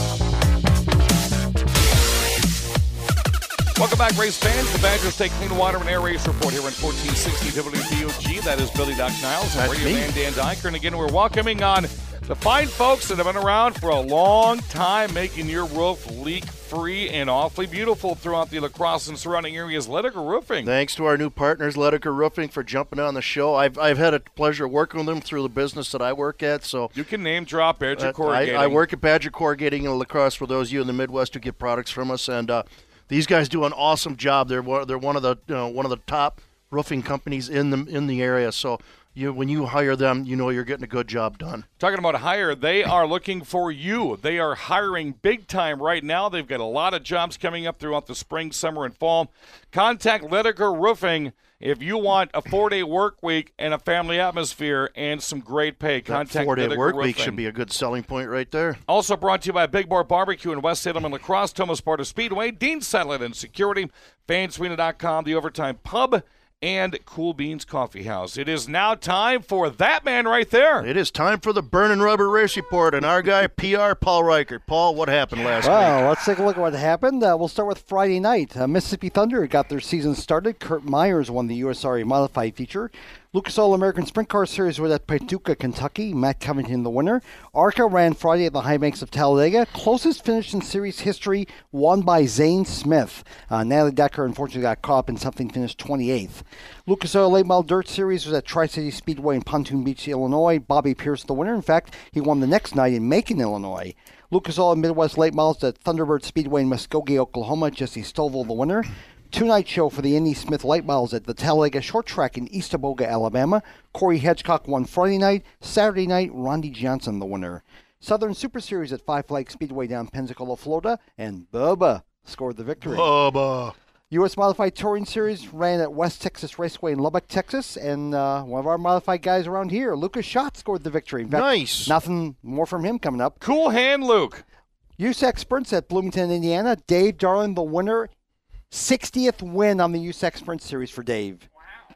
Welcome back, race fans. The Badger State Clean Water and Air Race Report here in 1460 WVOG. That is Billy Doc Niles and Radio Man Dan Diker. And again, we're welcoming on the fine folks that have been around for a long time, making your roof leak-free and awfully beautiful throughout the La Crosse and surrounding areas. Lediger Roofing. Thanks to our new partners, Lediger Roofing, for jumping on the show. I've had a pleasure working with them through the business that I work at. So you can name drop Badger Corrugating. I work at Badger Corrugating in La Crosse for those of you in the Midwest who get products from us, and these guys do an awesome job. They're one of the top roofing companies in the area. So when you hire them, you know you're getting a good job done. Talking about hire, they are looking for you. They are hiring big time right now. They've got a lot of jobs coming up throughout the spring, summer, and fall. Contact Lediger Roofing if you want a 4-day work week and a family atmosphere and some great pay. Contact That 4-day work Roofing. week should be a good selling point right there. Also brought to you by Big Boar Barbecue in West Salem and La Crosse, Thomas Sparta Speedway, Dean Satellite and Security, Fansarena.com, the Overtime Pub, and Cool Beans Coffee House. It is now time for that man right there. It is time for the Burning Rubber Race Report, and our guy, PR Paul Reichert. Paul, what happened last week? Well, let's take a look at what happened. We'll start with Friday night. Mississippi Thunder got their season started. Kurt Myers won the USRA Modified feature. Lucas Oil American Sprint Car Series was at Paducah, Kentucky. Matt Covington the winner. ARCA ran Friday at the High Banks of Talladega. Closest finish in series history, won by Zane Smith. Natalie Decker unfortunately got caught up in something, finished 28th. Lucas Oil Late Model Dirt Series was at Tri-City Speedway in Pontoon Beach, Illinois. Bobby Pierce the winner. In fact, he won the next night in Macon, Illinois. Lucas Oil Midwest Late Models at Thunderbird Speedway in Muskogee, Oklahoma. Jesse Stovall the winner. Two-night show for the Indy Smith Light Models at the Talladega Short Track in East Aboga, Alabama. Corey Hedgecock won Friday night. Saturday night, Rondi Johnson the winner. Southern Super Series at Five Flags Speedway down Pensacola, Florida, and Bubba scored the victory. Bubba. U.S. Modified Touring Series ran at West Texas Raceway in Lubbock, Texas, and one of our modified guys around here, Lucas Schott, scored the victory. In fact, nice. Nothing more from him coming up. Cool hand, Luke. USAC Sprints at Bloomington, Indiana. Dave Darling, the winner. 60th win on the USAC Sprint Series for Dave.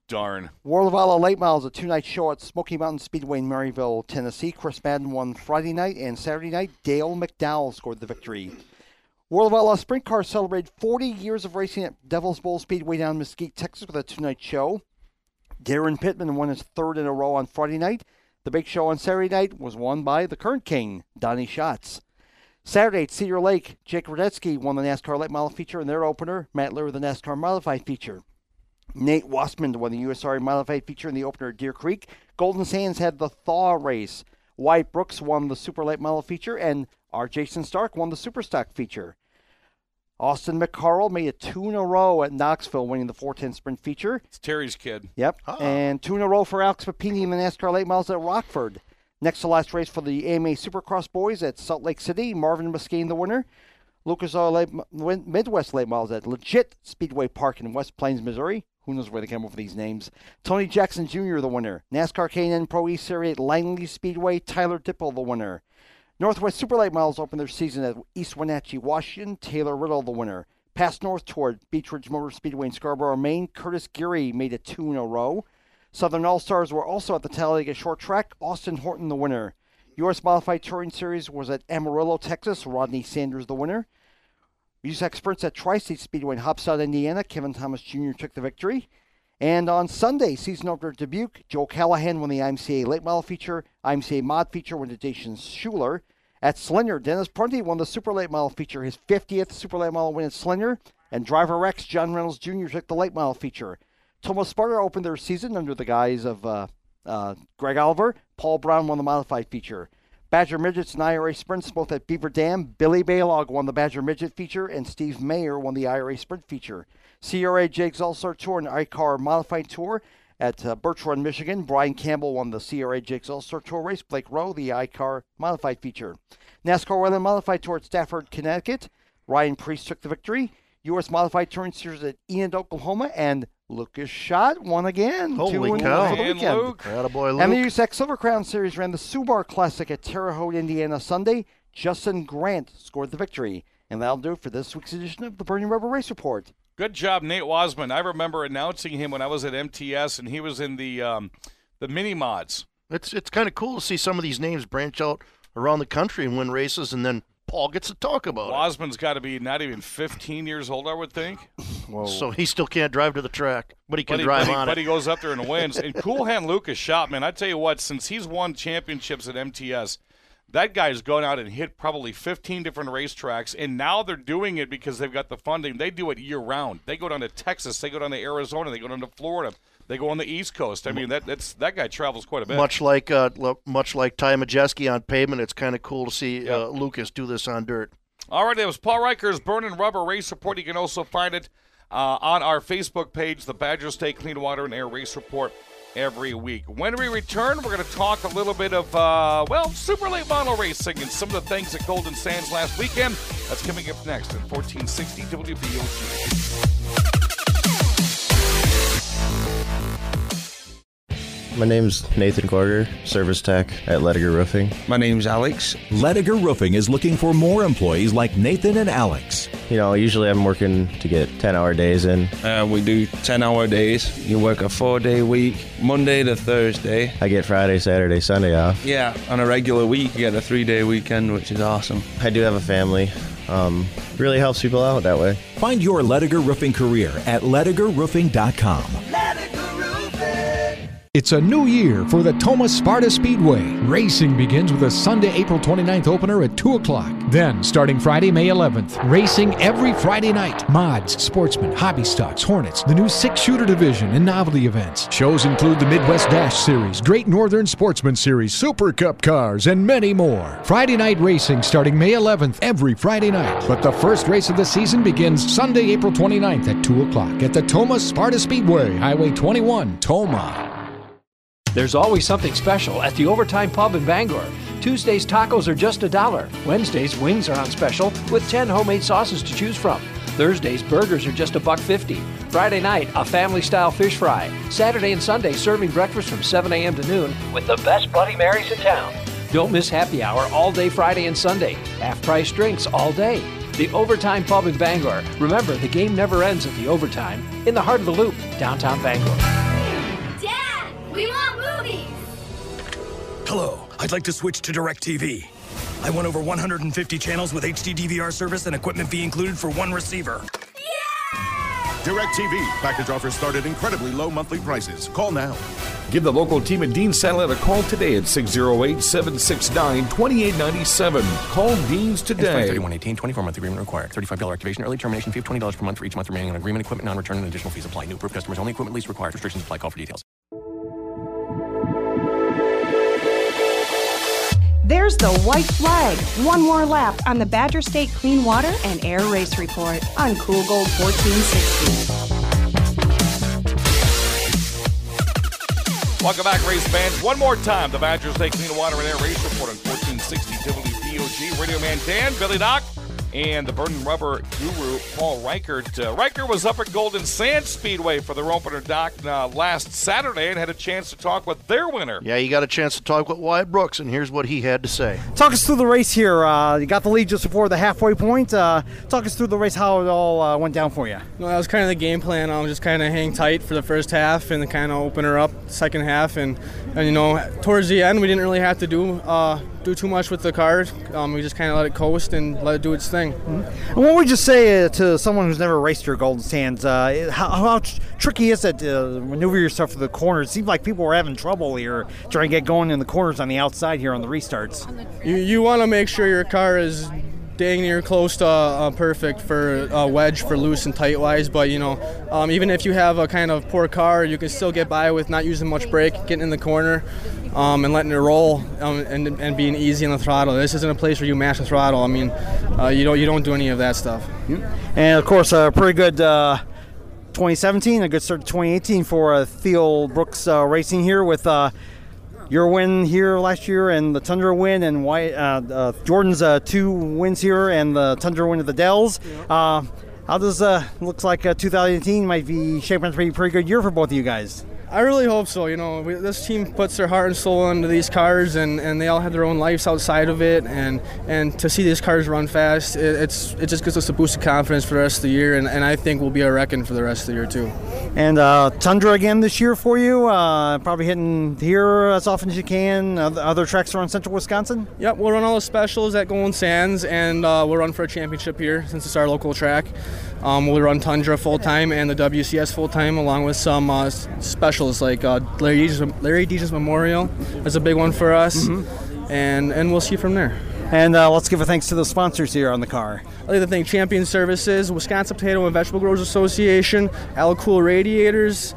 darn. World of Outlaw Late Models, a two-night show at Smoky Mountain Speedway in Maryville, Tennessee. Chris Madden won Friday night, and Saturday night, Dale McDowell scored the victory. World of Outlaw Sprint Cars celebrated 40 years of racing at Devil's Bowl Speedway down in Mesquite, Texas with a two-night show. Darren Pittman won his third in a row on Friday night. The big show on Saturday night was won by the current king, Donnie Schatz. Saturday at Cedar Lake, Jake Radetzky won the NASCAR Late Model feature in their opener. Matt Lear the NASCAR Modified feature. Nate Wassman won the USRA Modified feature in the opener at Deer Creek. Golden Sands had the Thaw race. Wyatt Brooks won the Super Late Model feature, and R. Jason Stark won the Super Stock feature. Austin McCarroll made it 2 in a row at Knoxville, winning the 410 Sprint feature. It's Terry's kid. Yep. And 2 in a row for Alex Papini in the NASCAR Late Models at Rockford. Next to last race for the AMA Supercross boys at Salt Lake City. Marvin Muscane, the winner. Lucas Oil Midwest Late Models at Legit Speedway Park in West Plains, Missouri. Who knows where they came up with these names. Tony Jackson Jr., the winner. NASCAR K&N Pro East Series at Langley Speedway. Tyler Dipple, the winner. Northwest Super Late Models opened their season at East Wenatchee, Washington. Taylor Riddle, the winner. Past North toward Beech Ridge Motor Speedway in Scarborough, Maine. Curtis Geary made it 2 in a row. Southern All-Stars were also at the Talladega Short Track. Austin Horton, the winner. U.S. Modified Touring Series was at Amarillo, Texas. Rodney Sanders, the winner. USAC Sprints at Tri-State Speedway in Hopstad, Indiana. Kevin Thomas Jr. took the victory. And on Sunday, season opener at Dubuque, Joe Callahan won the IMCA Late Model feature. IMCA Mod feature went to Jason Schuler. At Slinger, Dennis Prunty won the Super Late Model feature, his 50th Super Late Model win at Slinger. And Driver Rex, John Reynolds Jr. took the Late Model feature. Thomas Sparta opened their season under the guise of Greg Oliver. Paul Brown won the Modified feature. Badger Midgets and IRA Sprints both at Beaver Dam. Billy Baylog won the Badger Midget feature, and Steve Mayer won the IRA Sprint feature. CRA Jake's All-Star Tour and ICAR Modified Tour at Birch Run, Michigan. Brian Campbell won the CRA Jake's All-Star Tour race. Blake Rowe, the ICAR Modified feature. NASCAR Weather Modified Tour at Stafford, Connecticut. Ryan Priest took the victory. U.S. Modified Touring Series at Enid, Oklahoma, and Lucas Schott won again. Holy cow. Attaboy, Luke. And the USAC Silver Crown Series ran the Subar Classic at Terre Haute, Indiana, Sunday. Justin Grant scored the victory. And that'll do it for this week's edition of the Burning Rubber Race Report. Good job, Nate Wasman. I remember announcing him when I was at MTS, and he was in the mini mods. It's kind of cool to see some of these names branch out around the country and win races, and then Paul gets to talk about Wasman's got to be not even 15 years old, I would think. Whoa. So he still can't drive to the track, but he can drive on it. But he goes up there and wins. And Cool Hand Lucas Schott, man, I tell you what, since he's won championships at MTS, that guy's gone out and hit probably 15 different racetracks, and now they're doing it because they've got the funding. They do it year-round. They go down to Texas. They go down to Arizona. They go down to Florida. They go on the East Coast. I mean, that guy travels quite a bit. Much like Ty Majeski on pavement, it's kind of cool to see Lucas do this on dirt. All right, that was Paul Reicher's Burning Rubber Race Report. You can also find it on our Facebook page, the Badger State Clean Water and Air Race Report, every week. When we return, we're going to talk a little bit of, super late model racing and some of the things at Golden Sands last weekend. That's coming up next at 1460 WBOG. My name's Nathan Korger, service tech at Lediger Roofing. My name's Alex. Lediger Roofing is looking for more employees like Nathan and Alex. You know, usually I'm working to get 10-hour days in. We do 10-hour days. You work a 4-day week, Monday to Thursday. I get Friday, Saturday, Sunday off. Yeah, on a regular week, you get a 3-day weekend, which is awesome. I do have a family. Really helps people out that way. Find your Lediger Roofing career at ledigerroofing.com. It's a new year for the Thomas Sparta Speedway. Racing begins with a Sunday, April 29th opener at 2 o'clock. Then, starting Friday, May 11th, racing every Friday night. Mods, Sportsman, Hobby Stocks, Hornets, the new 6-shooter division, and novelty events. Shows include the Midwest Dash Series, Great Northern Sportsman Series, Super Cup cars, and many more. Friday night racing starting May 11th every Friday night. But the first race of the season begins Sunday, April 29th at 2 o'clock at the Thomas Sparta Speedway, Highway 21, Toma. There's always something special at the Overtime Pub in Bangor. Tuesdays tacos are just $1. Wednesdays wings are on special with 10 homemade sauces to choose from. Thursdays burgers are just $1.50. Friday night a family-style fish fry. Saturday and Sunday serving breakfast from 7 a.m. to noon with the best Bloody Marys in town. Don't miss happy hour all day Friday and Sunday. Half-price drinks all day. The Overtime Pub in Bangor. Remember, the game never ends at the Overtime in the heart of the Loop, downtown Bangor. We want movies! Hello, I'd like to switch to DirecTV. I want over 150 channels with HD DVR service and equipment fee included for one receiver. DirecTV. Package offers start at incredibly low monthly prices. Call now. Give the local team at Dean Satellite a call today at 608-769-2897. Call Dean's today. 3118, 24-month agreement required. $35 activation, early termination fee of $20 per month for each month remaining on agreement. Equipment non-return and additional fees apply. New approved customers only. Equipment lease required. Restrictions apply. Call for details. There's the white flag. One more lap on the Badger State Clean Water and Air Race Report on Cool Gold 1460. Welcome back, race fans. One more time, the Badger State Clean Water and Air Race Report on 1460 WPOG. Radio Man Dan, Billy Doc, and the Burning Rubber guru, Paul Reichert. Reichert was up at Golden Sands Speedway for their opener, Doc, last Saturday and had a chance to talk with their winner. Yeah, you got a chance to talk with Wyatt Brooks, and here's what he had to say. Talk us through the race here. You got the lead just before the halfway point. Talk us through the race, how it all went down for you. Well, that was kind of the game plan. I was just kind of hang tight for the first half and then kind of open her up the second half. And you know, towards the end, we didn't really have to do too much with the car. We just kind of let it coast and let it do its thing. Mm-hmm. And what would you say to someone who's never raced your Golden Sands? How tricky is it to maneuver yourself through the corners? It seems like people were having trouble here trying to get going in the corners on the outside here on the restarts. You want to make sure your car is dang near close to perfect for wedge for loose and tight wise, but you know, even if you have a kind of poor car, you can still get by with not using much brake, getting in the corner and letting it roll and being easy on the throttle. This isn't a place where you mash the throttle. I mean, you don't do any of that stuff. And of course, a pretty good 2017, a good start to 2018 for Theo Brooks Racing here with your win here last year and the Tundra win, and Jordan's 2 wins here and the Tundra win at the Dells. How does looks like 2018 might be shaping up to be a pretty good year for both of you guys? I really hope so. You know, this team puts their heart and soul into these cars, and they all have their own lives outside of it. And to see these cars run fast, it just gives us a boost of confidence for the rest of the year. And I think we'll be a wrecking for the rest of the year too. And Tundra again this year for you. Probably hitting here as often as you can. Other tracks around Central Wisconsin. Yep, we'll run all the specials at Golden Sands, and we'll run for a championship here since it's our local track. We'll run Tundra full-time and the WCS full-time, along with some specials like Larry Dees' Memorial is a big one for us, and we'll see from there. And let's give a thanks to the sponsors here on the car. I'd like to thank Champion Services, Wisconsin Potato and Vegetable Growers Association, Alacool Radiators,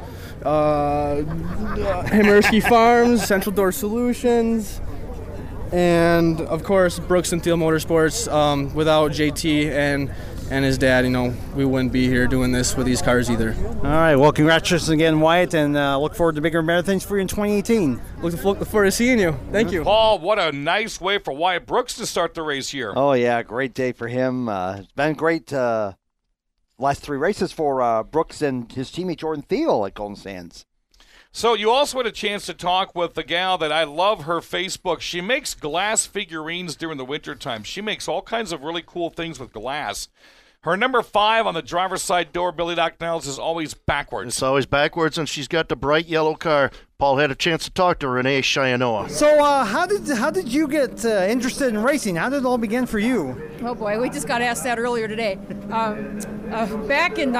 Hemersky Farms, Central Door Solutions, and of course Brooks and Thiel Motorsports. Without JT and his dad, you know, we wouldn't be here doing this with these cars either. All right, well, congratulations again, Wyatt, and look forward to bigger and better things for you in 2018. Look forward to seeing you. Thank you. Paul, what a nice way for Wyatt Brooks to start the race here. Oh, yeah, great day for him. It's been great last 3 races for Brooks and his teammate Jordan Thiel at Golden Sands. So you also had a chance to talk with the gal that I love her Facebook. She makes glass figurines during the wintertime. She makes all kinds of really cool things with glass. Her number 5 on the driver's side door, Billy Doc Niles, is always backwards. It's always backwards, and she's got the bright yellow car. Paul had a chance to talk to Renee Cheyanoa. So how did you get interested in racing? How did it all begin for you? Oh, boy, we just got asked that earlier today. Back in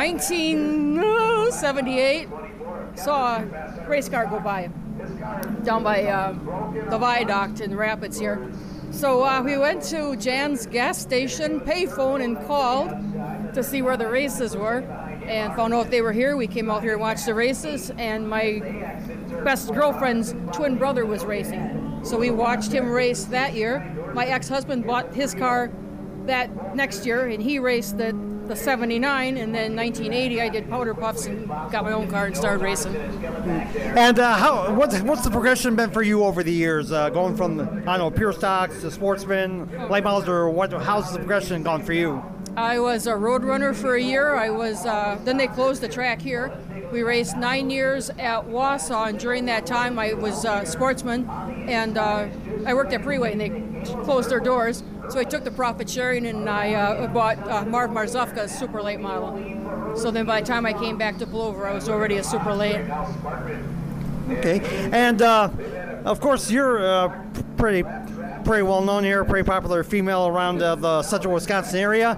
1978, saw a race car go by down by the viaduct in Rapids here. So we went to Jan's gas station payphone and called to see where the races were and found out they were here. We came out here and watched the races, and my best girlfriend's twin brother was racing. So we watched him race that year. My ex-husband bought his car that next year, and he raced the 79, and then 1980 I did powder puffs and got my own car and started racing. And what's the progression been for you over the years, going from pure stocks to sportsman, late models, or how's the progression gone for you? I was a road runner for a year. I was then they closed the track here. We raced 9 years at Wausau, and during that time I was a sportsman, and I worked at Freeway, and they closed their doors. So I took the profit sharing, and I bought Marv Marzufka's super late model. So then by the time I came back to Plover, I was already a super late. Okay, and of course you're pretty well known here, pretty popular female around the central Wisconsin area.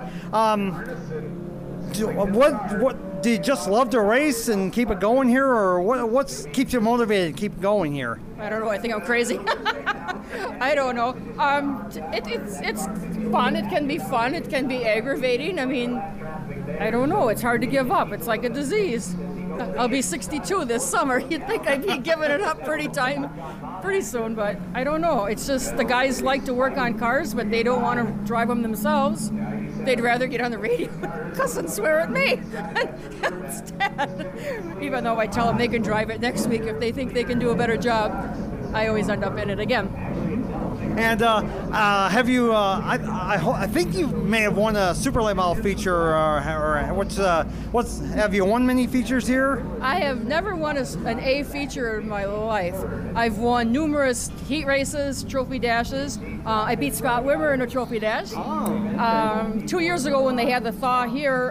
What do you just love to race and keep it going here, or what keeps you motivated to keep going here? I don't know. I think I'm crazy. I don't know. It's fun. It can be fun. It can be aggravating. I mean, I don't know. It's hard to give up. It's like a disease. I'll be 62 this summer. You'd think I'd be giving it up pretty soon, but I don't know. It's just the guys like to work on cars, but they don't want to drive them themselves. They'd rather get on the radio and cuss and swear at me instead. Even though I tell them they can drive it next week if they think they can do a better job, I always end up in it again. And have you? I think you may have won a Super Late Model feature, or have you won many features here? I have never won an A feature in my life. I've won numerous heat races, trophy dashes. I beat Scott Wimmer in a trophy dash. 2 years ago when they had the thaw here,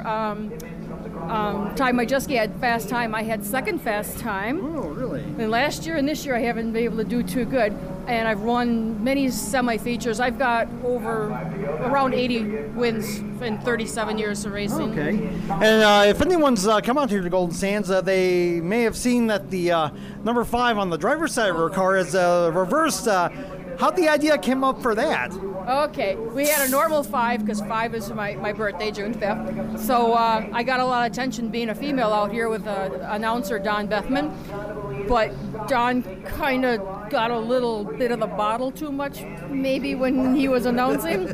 Ty Majewski had fast time. I had second fast time. Oh, really? And last year and this year I haven't been able to do too good. And I've won many semi-features. I've got around 80 wins in 37 years of racing. Okay. And if anyone's come out here to Golden Sands, they may have seen that the number 5 on the driver's side of her car is reversed. How'd the idea come up for that? Okay, we had a normal 5 because 5 is my birthday, June 5th. So I got a lot of attention being a female out here with announcer Don Bethman. But Don kind of got a little bit of the bottle too much, maybe, when he was announcing.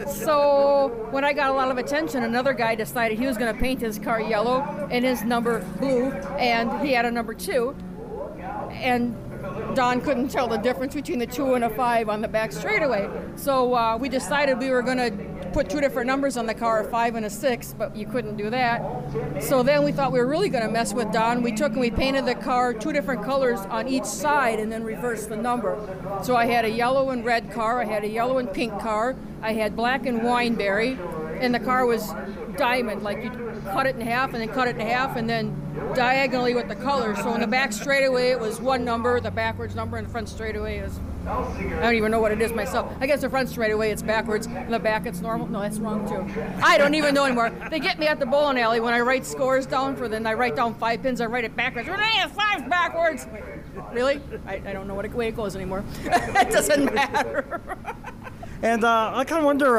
So when I got a lot of attention, another guy decided he was going to paint his car yellow and his number blue, and he had a number 2. And Don couldn't tell the difference between the 2 and a 5 on the back straightaway. So we decided we were going to put 2 different numbers on the car, a 5 and a 6, but you couldn't do that. So then we thought we were really going to mess with Don. We took and we painted the car 2 different colors on each side and then reversed the number. So I had a yellow and red car, I had a yellow and pink car, I had black and wineberry, and the car was diamond, like you cut it in half and then cut it in half and then diagonally with the colors. So in the back straightaway it was one number, the backwards number, and the front straightaway is, I don't even know what it is myself. I guess the front straightaway it's backwards, and the back it's normal. No, that's wrong too. I don't even know anymore. They get me at the bowling alley when I write scores down for them. I write down 5 pins, I write it backwards. Renee, 5's backwards. Really? I don't know what way it goes anymore. It doesn't matter. And I kind of wonder,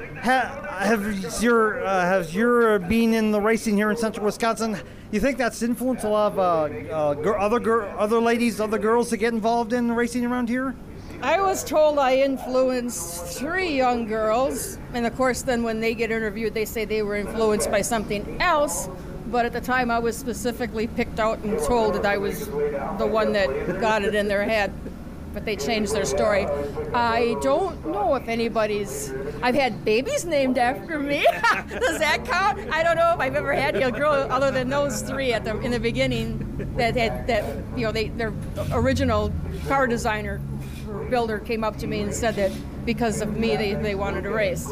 has your being in the racing here in Central Wisconsin, you think that's influenced a lot of other ladies, other girls to get involved in racing around here? I was told I influenced 3 young girls, and of course then when they get interviewed they say they were influenced by something else, but at the time I was specifically picked out and told that I was the one that got it in their head. But they changed their story. I don't know if I've had babies named after me. Does that count? I don't know if I've ever had a girl other than those 3 in the beginning that their original car designer or builder came up to me and said that because of me they wanted to race.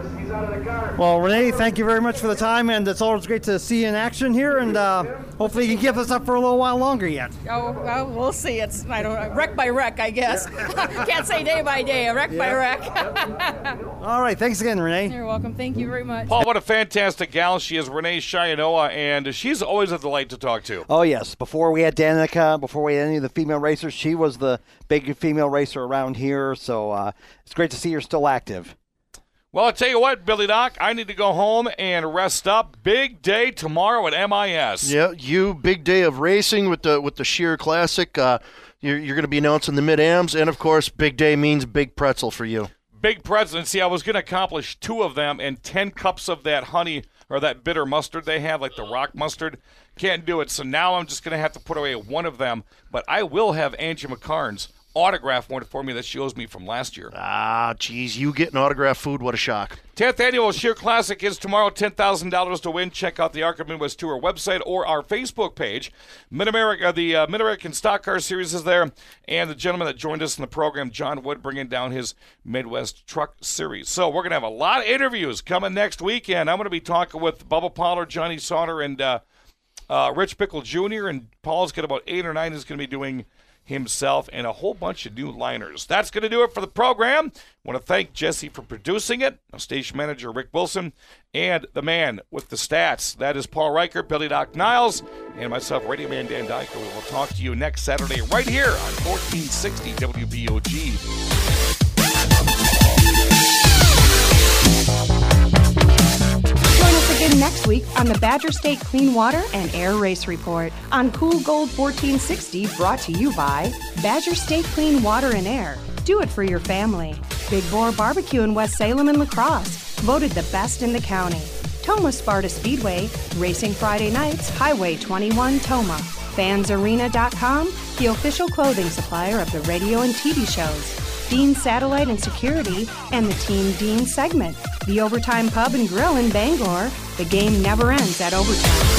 Well, Renee, thank you very much for the time, and it's always great to see you in action here, and hopefully you can keep us up for a little while longer yet. Oh, well, we'll see. It's, I don't know, wreck by wreck, I guess. Can't say day by day, wreck by wreck. All right, thanks again, Renee. You're welcome. Thank you very much. Paul, what a fantastic gal she is, Renee Shayanoa, and she's always a delight to talk to. Oh, yes. Before we had Danica, before we had any of the female racers, she was the big female racer around here, so it's great to see her still active. Well, I'll tell you what, Billy Doc, I need to go home and rest up. Big day tomorrow at MIS. Yeah, big day of racing with the Sheer Classic. You're going to be announcing the Mid-Ams, and, of course, big day means big pretzel for you. Big pretzel. See, I was going to accomplish 2 of them and 10 cups of that honey or that bitter mustard they have, like the rock mustard. Can't do it, so now I'm just going to have to put away 1 of them. But I will have Angie McCarnes autograph one for me that she owes me from last year. Ah, geez, you getting autographed food, what a shock. 10th Annual Sheer Classic is tomorrow, $10,000 to win. Check out the ARCA Midwest Tour website or our Facebook page. Mid-America, the Mid-American Stock Car Series is there, and the gentleman that joined us in the program, John Wood, bringing down his Midwest Truck Series. So we're going to have a lot of interviews coming next weekend. I'm going to be talking with Bubba Pollard, Johnny Sauter, and Rich Pickle Jr., and Paul's got about 8 or 9 is going to be doing himself and a whole bunch of new liners. That's going to do it for the program. I want to thank Jesse for producing it, station manager Rick Wilson, and the man with the stats. That is Paul Reichert, Billy Doc Niles, and myself, Radio Man Dan Diker. We will talk to you next Saturday right here on 1460 WBOG. Join us again next week on the Badger State Clean Water and Air Race Report on Cool Gold 1460, brought to you by Badger State Clean Water and Air. Do it for your family. Big Boar Barbecue in West Salem and La Crosse, voted the best in the county. Toma Sparta Speedway, racing Friday nights, Highway 21, Toma. Fansarena.com, the official clothing supplier of the radio and TV shows. Dean Satellite and Security, and the Team Dean segment. The Overtime Pub and Grill in Bangor. The game never ends at overtime.